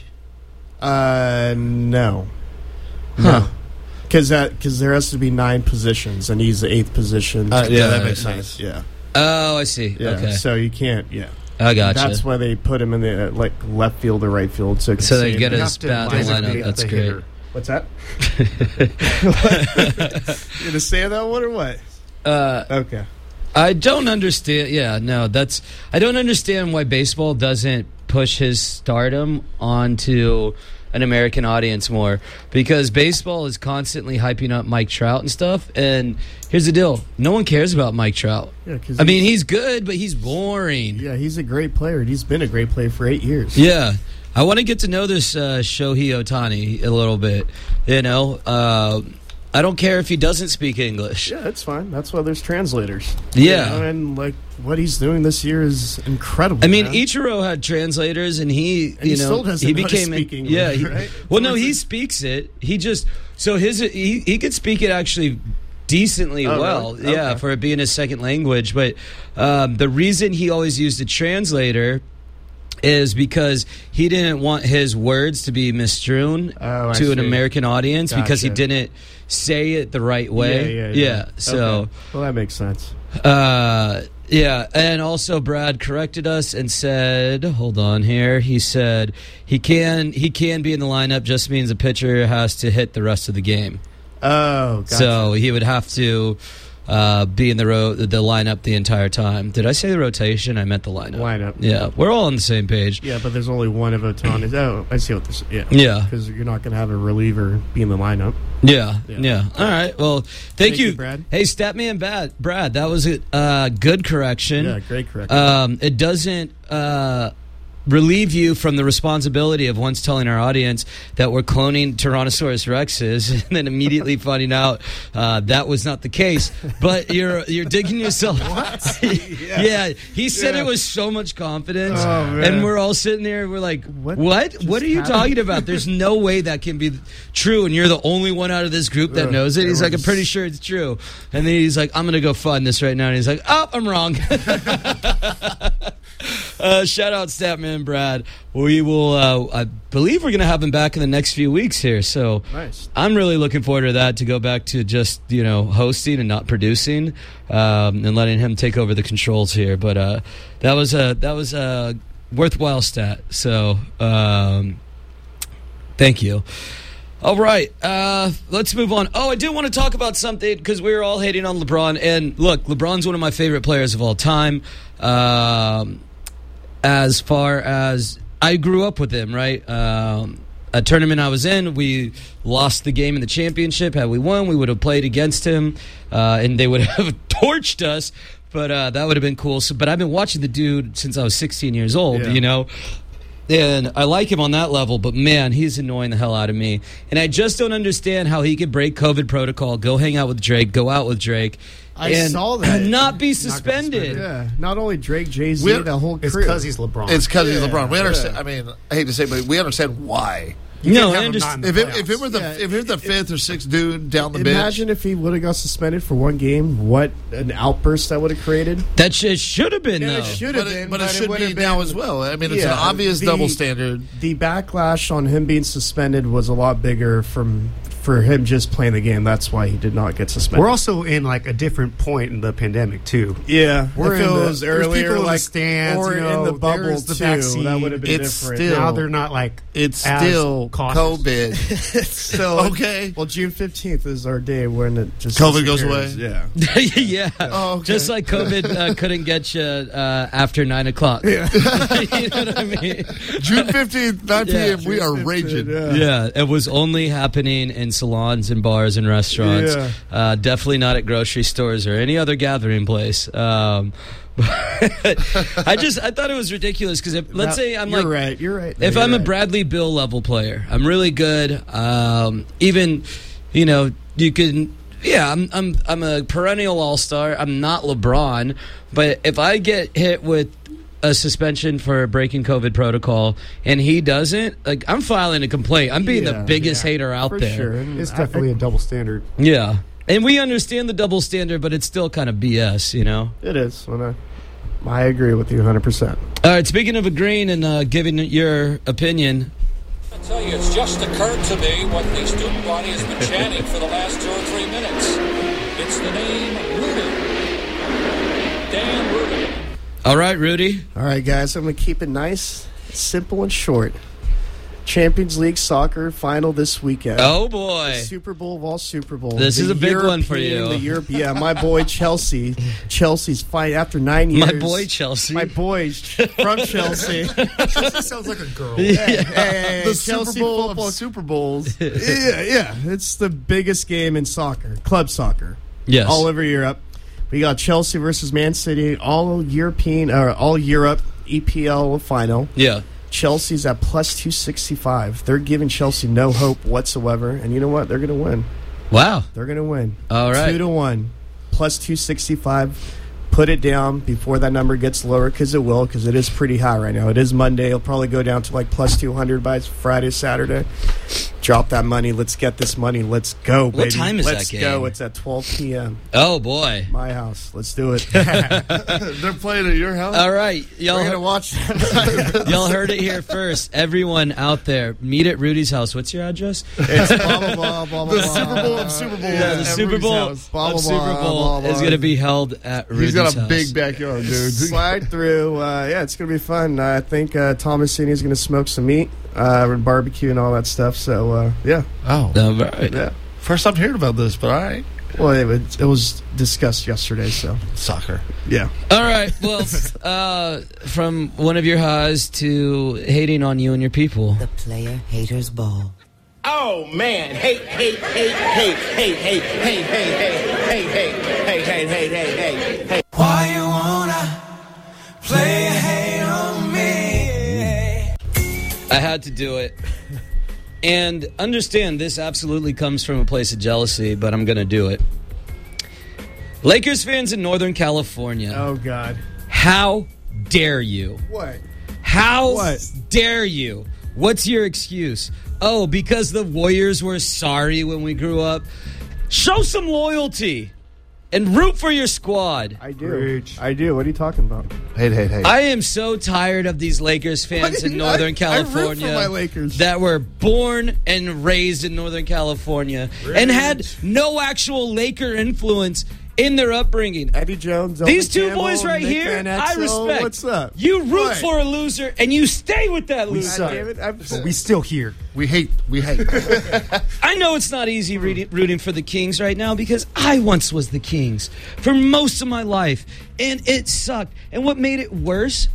No. Huh. Because there has to be 9 positions, and he's the 8th position. That makes sense. Yeah. Oh, I see. Yeah. Okay. So you can't. Yeah. I gotcha. That's why they put him in the left field or right field. So they get his batting lineup. That's great. Hitter. What's that? You gonna say that one or what? Okay. I don't understand. Yeah, no, I don't understand why baseball doesn't push his stardom onto an American audience more, because baseball is constantly hyping up Mike Trout and stuff. And here's the deal: no one cares about Mike Trout. Yeah, I mean, he's good, but he's boring. Yeah, he's a great player. He's been a great player for 8 years. Yeah. I want to get to know this Shohei Ohtani a little bit. You know, I don't care if he doesn't speak English. Yeah, that's fine. That's why there's translators. Yeah. You know, and like what he's doing this year is incredible. I mean, man. Ichiro had translators, and he still doesn't he know how to became speak English, yeah. right? Well, no, he speaks it. He just he could speak it actually decently well. Really? Yeah, Okay. for it being his second language. But the reason he always used a translator is because he didn't want his words to be misstrewn to an American audience because he Gotcha. didn't say it the right way. Yeah. So, Okay. Well, that makes sense. yeah, and also Brad corrected us and said, hold on here. He said he can be in the lineup, just means the pitcher has to hit the rest of the game. Oh, gotcha. So he would have to be in the lineup the entire time. Did I say the rotation? I meant the lineup. Lineup. Yeah, we're all on the same page. Yeah, but there's only one of Ohtani. Oh, I see what this. Yeah. Yeah. Because you're not going to have a reliever be in the lineup. Yeah. All right. Well, thank you, Brad. Hey, Statman Brad, that was a good correction. Yeah, great correction. It doesn't relieve you from the responsibility of once telling our audience that we're cloning Tyrannosaurus Rexes and then immediately finding out that was not the case. But you're digging yourself. What? Yeah, he said it with so much confidence, Oh, man. and we're all sitting there. We're like, "What? What are you happened? talking about? There's no way that can be true." And you're the only one out of this group that knows it. He's like, "I'm pretty sure it's true." And then he's like, "I'm gonna go find this right now." And he's like, "Oh, I'm wrong." Shout out Statman Brad. We will. I believe we're going to have him back in the next few weeks here. So Nice. I'm really looking forward to that, to go back to just hosting and not producing, and letting him take over the controls here. But that was a worthwhile stat. So thank you. All right, let's move on. Oh, I do want to talk about something because we were all hating on LeBron. And look, LeBron's one of my favorite players of all time. As far as I grew up with him, right? A tournament I was in, we lost the game in the championship. Had we won, we would have played against him, and they would have torched us. But that would have been cool. But I've been watching the dude since I was 16 years old, And I like him on that level, but man, he's annoying the hell out of me. And I just don't understand how he could break COVID protocol, go hang out with Drake, go out with Drake, I saw that. not be suspended. Yeah. Not only Drake, Jay-Z, the whole crew. It's because he's LeBron. It's because he's LeBron. We understand. I mean, I hate to say, but we understand why. No, can't I have him not understand. in the If it were the fifth or sixth dude down the Imagine bench, if he would have got suspended for one game, what an outburst that would have created. That shit should have been, though. It should have been, but it should would be have now been- as well. I mean, it's an Yeah, obvious double standard. The backlash on him being suspended was a lot bigger for him just playing the game. That's why he did not get suspended. We're also in like a different point in the pandemic too. Yeah, We're if it in the- was there's earlier, people in the like stands, or you know, in the bubble there's the too. vaccine. That would have been It's different. still- Now they're not like It's as still cautious. COVID. So Okay. Well, June 15th is our day when it just COVID goes disappears. away? Yeah. Yeah. Oh, okay. Just like COVID couldn't get you after 9 o'clock. Yeah. You know what I mean? June 15th, 9 p.m., we are 15th, raging. Yeah, it was only happening in salons and bars and restaurants. Definitely not at grocery stores or any other gathering place. I thought it was ridiculous because let's say I'm You're like, right. You're right. if You're I'm a right. Bradley Bill level player, I'm really good. Even, you can Yeah, I'm a perennial all-star. I'm not LeBron, but if I get hit with a suspension for breaking COVID protocol and he doesn't, like, I'm filing a complaint. I'm being the biggest hater out for there. Sure. It's definitely a double standard. Yeah. And we understand the double standard, but it's still kind of BS, you know? It is. I agree with you 100%. All right, speaking of agreeing and giving your opinion. I tell you, it's just occurred to me what the student body has been chanting for the last 2 or 3 minutes. It's the name Rudy. Dan Rudy. All right, Rudy. All right, guys, I'm going to keep it nice, simple, and short. Champions League soccer final this weekend. Oh, boy. The Super Bowl of all Super Bowls. This is a big one for you. Yeah, my boy Chelsea. Chelsea's fight after 9 years. My boy Chelsea. My boy from Chelsea. Chelsea sounds like a girl. Hey, The Chelsea Super Bowl football. of Super Bowls. Yeah. It's the biggest game in soccer, club soccer. Yes. All over Europe. We got Chelsea versus Man City, all European, all Europe EPL final. Yeah. Chelsea's at plus 265. They're giving Chelsea no hope whatsoever. And you know what? They're going to win. Wow. They're going to win. All right. 2-1. Plus 265. Put it down before that number gets lower, because it will, because it is pretty high right now. It is Monday. It'll probably go down to like plus 200 by Friday, Saturday. Drop that money. Let's get this money. Let's go, baby. What time is Let's that game? go. It's at 12 p.m. Oh, boy. My house. Let's do it. They're playing at your house? All right. We're going to watch that. Y'all heard it here first. Everyone out there, meet at Rudy's house. What's your address? It's blah, blah, blah, blah, blah, The blah. Super Bowl of Super Bowls. Yeah, the at Super Rudy's Bowl house. Blah, blah, of Super blah, Bowl blah, blah. is going to be held at Rudy's He's got house. a big backyard, dude. Slide through. Yeah, it's going to be fun. I think Thomasini is going to smoke some meat, barbecue, and all that stuff. So, yeah. Oh. All right. Yeah. First time hearing about this, but all right. Well, it was discussed yesterday, so. Soccer. Yeah. All right. Well, from one of your highs to hating on you and your people. The player haters ball. Oh man, hate. Why you wanna play hate on me? I had to do it. And understand, this absolutely comes from a place of jealousy, but I'm going to do it. Lakers fans in Northern California. Oh, God. How dare you? What? How dare you? What's your excuse? Oh, because the Warriors were sorry when we grew up. Show some loyalty and root for your squad. I do. I do. What are you talking about? Hate. I am so tired of these Lakers fans in Northern California I root for my Lakers. that were born and raised in Northern California and had no actual Laker influence in their upbringing. Eddie Jones, these two Campbell, boys right Nick here, Van I Exel. respect. What's up? You root What? for a loser and you stay with that loser. God damn it, But we still here. We hate. I know it's not easy rooting for the Kings right now because I once was the Kings for most of my life, and it sucked. And what made it worse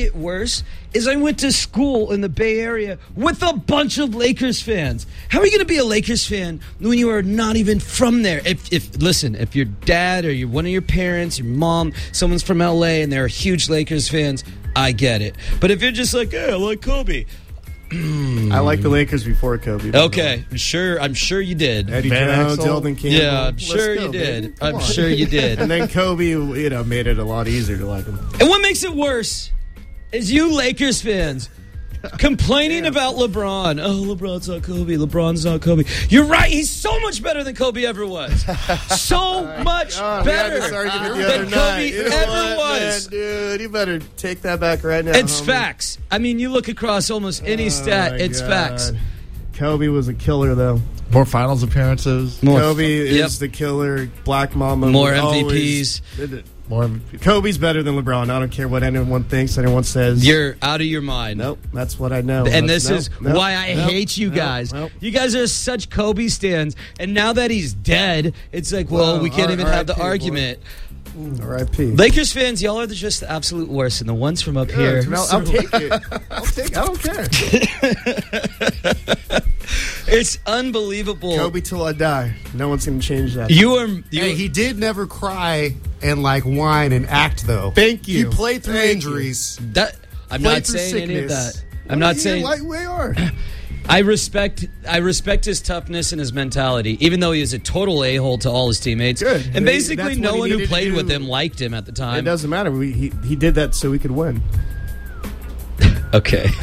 is I went to school in the Bay Area with a bunch of Lakers fans. How are you going to be a Lakers fan when you are not even from there? If your dad or one of your parents, your mom, someone's from LA and they're huge Lakers fans, I get it. But if you're just like, I like Kobe. I like the Lakers before Kobe. Okay, I'm sure you did. Eddie Van Jones, Exel. Eldon Campbell. Yeah, I'm Let's sure go, you did. baby. Come I'm on. sure you did. And then Kobe, made it a lot easier to like him. And what makes it worse is you Lakers fans complaining about LeBron. Oh, LeBron's not Kobe. LeBron's not Kobe. You're right. He's so much better than Kobe ever was. So much We had better this argument the than other Kobe night. You know ever what, was. man, dude, you better take that back right now. It's homie. facts. I mean, you look across almost any Oh, stat, my it's God. facts. Kobe was a killer, though. More finals appearances. Kobe is the killer. Black Mamba. More was MVPs. always- More. Kobe's better than LeBron. I don't care what anyone thinks, anyone says. You're out of your mind. Nope, that's what I know. And That's- this is nope, why I nope, hate you nope, guys. nope. You guys are such Kobe stans. And now that he's dead, it's like, well, Whoa, we can't even have the RIP, boy. argument. R.I.P. Lakers fans, y'all are just the absolute worst. And the ones from up here. No, I'll take it. I don't care. It's unbelievable. Kobe till I die. No one's going to change that. Hey, he did never cry and whine and act though. Thank you. He played through Thank injuries. I'm Played not through saying any of sickness. that. I'm not saying. Like we are. I respect his toughness and his mentality, even though he is a total a-hole to all his teammates. Good. And basically, That's no what one he who needed played to with do. him liked him at the time. It doesn't matter. He did that so we could win. Okay.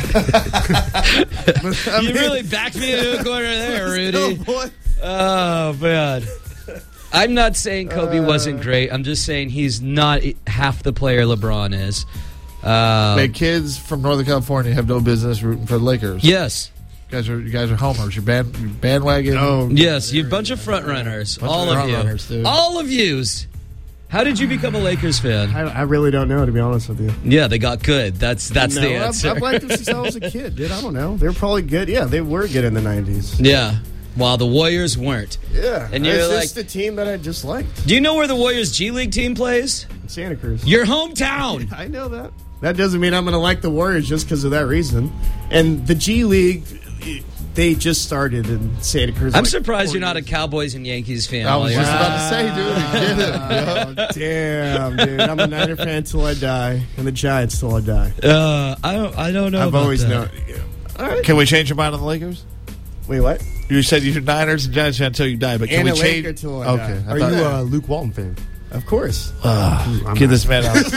You really backed me into a corner there, Rudy. Oh, man. I'm not saying Kobe wasn't great. I'm just saying he's not half the player LeBron is. Man, kids from Northern California have no business rooting for the Lakers. Yes. You guys are homers. You're bandwagon. Oh, yes, you're a bunch of front runners. All of you. Dude. All of yous. How did you become a Lakers fan? I really don't know, to be honest with you. Yeah, they got good. That's the answer. I've liked them since I was a kid, dude. I don't know. They were probably good. Yeah, they were good in the 90s. Yeah, while the Warriors weren't. Yeah. And you're it's like, just the team that I just liked. do you know where the Warriors G League team plays? Santa Cruz. Your hometown. I know that. That doesn't mean I'm going to like the Warriors just because of that reason. And the G League, they just started in Santa Cruz. I'm surprised you're not a Cowboys and Yankees fan. I was just about to say, dude. You get it. Oh, damn, dude. I'm a Niner fan till I die, and the Giants till I die. I don't know. I've about always that. known. All right. Can we change your mind on the Lakers? Wait, what? You said you're Niners and Giants fan until you die, but can And we a change? Laker till I Okay. die. Are you a Luke Walton fan? Of course. Get this man out.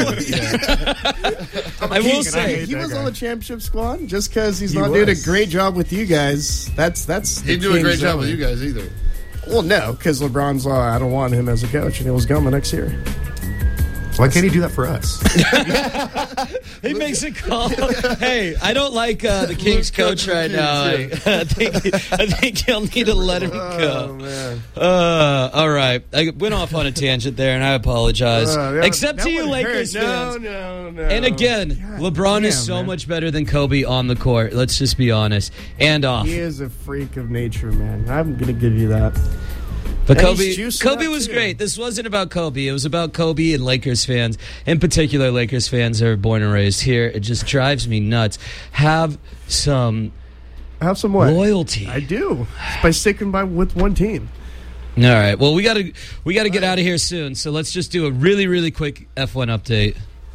I will say He was on the championship squad just because he's He not doing a was. great job with you guys. That's. He didn't do a great job with you guys either. Well, no, because LeBron's. I don't want him as a coach, and he was gone the next year. Why can't he do that for us? he makes a call. Hey, I don't like the Kings coach right now. I think he'll need to let him go. Oh, man. All right, I went off on a tangent there, and I apologize. Except to you, Lakers fans. No. And again, LeBron is so much better than Kobe on the court. Let's just be honest. And off. He is a freak of nature, man. I'm going to give you that. But And he's juicing Kobe up, was too. great. This wasn't about Kobe. It was about Kobe and Lakers fans. In particular, Lakers fans that are born and raised here. It just drives me nuts. Have some what? loyalty. I do. It's by sticking with one team. All right. Well, we gotta get out of here soon. So let's just do a really, really quick F1 update.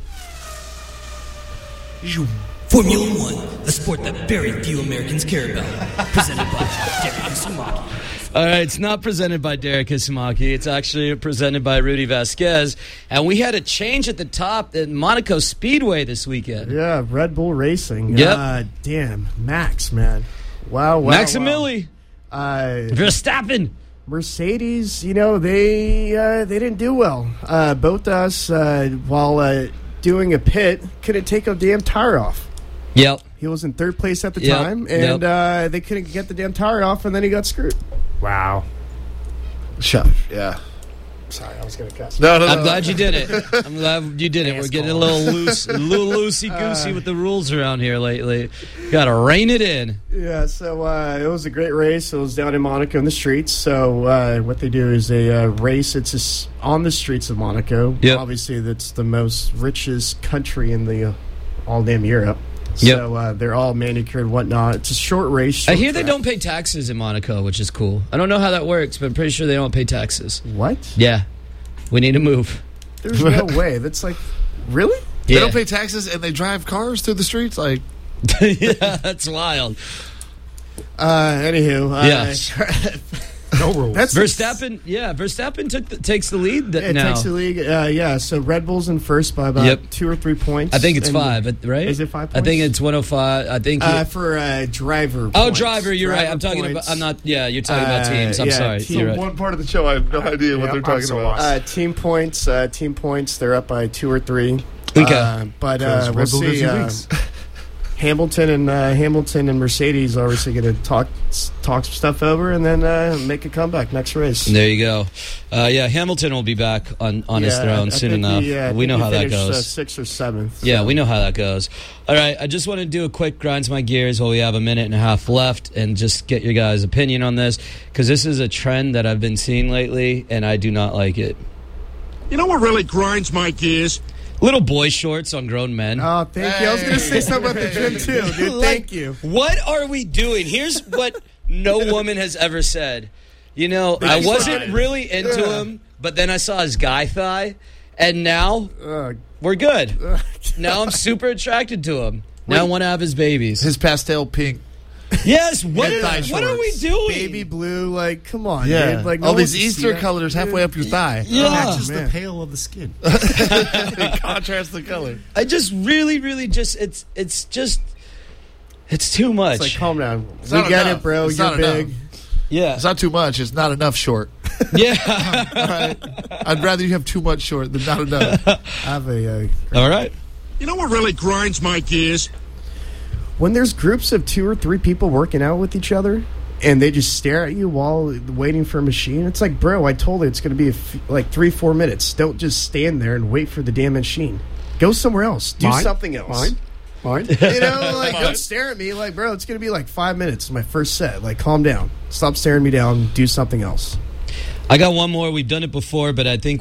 Formula One, a sport that very few Americans care about. Presented by Derek Isumaki. All right, it's not presented by Derek Isumaki. It's actually presented by Rudy Vasquez. And we had a change at the top at Monaco Speedway this weekend. Yeah, Red Bull Racing. Yep. Damn, Max, man. Wow. Maximili. Wow. Verstappen. Mercedes, they didn't do well. Bottas, while doing a pit, couldn't take a damn tire off. Yep. He was in third place at the Yep. time, and they couldn't get the damn tire off, and then he got screwed. Wow. Yeah. Sorry, I was going to cuss. No. I'm glad you did it. I'm glad you did it. We're getting a little loosey-goosey with the rules around here lately. Got to rein it in. Yeah, so it was a great race. It was down in Monaco in the streets. So what they do is they race. It's just on the streets of Monaco. Yep. Obviously, that's the most richest country in the all damn Europe. Yep. So they're all manicured and whatnot. It's a short race. I hear they don't pay taxes in Monaco, which is cool. I don't know how that works, but I'm pretty sure they don't pay taxes. What? Yeah. We need to move. There's no way. That's like, really? They don't pay taxes and they drive cars through the streets? Like, yeah, that's wild. Anywho. No rules. That's Verstappen takes the lead now. Takes the lead. So Red Bull's in first by about 2 or 3 points. I think it's 5, right? Is it 5 points? I think it's 105. I think for driver. Oh, points. driver. You're right. I'm talking points. about. I'm not. Yeah, you're talking about teams. I'm sorry. You're right. one part of the show, I have no idea what they're talking about. Team points. They're up by 2 or 3. Okay. But Red we'll Bull see. gives you Hamilton and Mercedes are obviously going to talk some stuff over and then make a comeback next race. There you go. Hamilton will be back on his throne soon enough. We know how that goes. 6th or 7th. Yeah, we know how that goes. All right, I just want to do a quick grinds my gears while we have a minute and a half left and just get your guys' opinion on this because this is a trend that I've been seeing lately and I do not like it. You know what really grinds my gears? Little boy shorts on grown men. Oh, thank you. I was going to say something about the gym, too, dude. Thank you. What are we doing? Here's what no woman has ever said. I wasn't really into him, but then I saw his guy thigh, and now we're good. Now I'm super attracted to him. Now I want to have his babies. His pastel pink Yes, what Mid-thigh are we shorts. doing? Baby blue, like, come on, Yeah. dude. Like, no all one these can see Easter that, colors dude. halfway up your thigh. Yeah. Matches the man. pale of the skin. Contrast the color. I just really just it's too much. It's like, calm down. It's We not get enough. it, bro. It's You're not big. enough. yeah. It's not too much. It's not enough short. Yeah. All right. I'd rather you have too much short than not enough. I have a All right. You know what really grinds my gears? when there's groups of 2 or 3 people working out with each other and they just stare at you while waiting for a machine, it's like, bro, I told you it's going to be like 3-4 minutes. Don't just stand there and wait for the damn machine. Go somewhere else. Do something else. Mine. You know, like, don't stare at me. Like, bro, it's going to be like 5 minutes. It's my first set. Like, calm down. Stop staring me down. Do something else. I got one more. We've done it before, but I think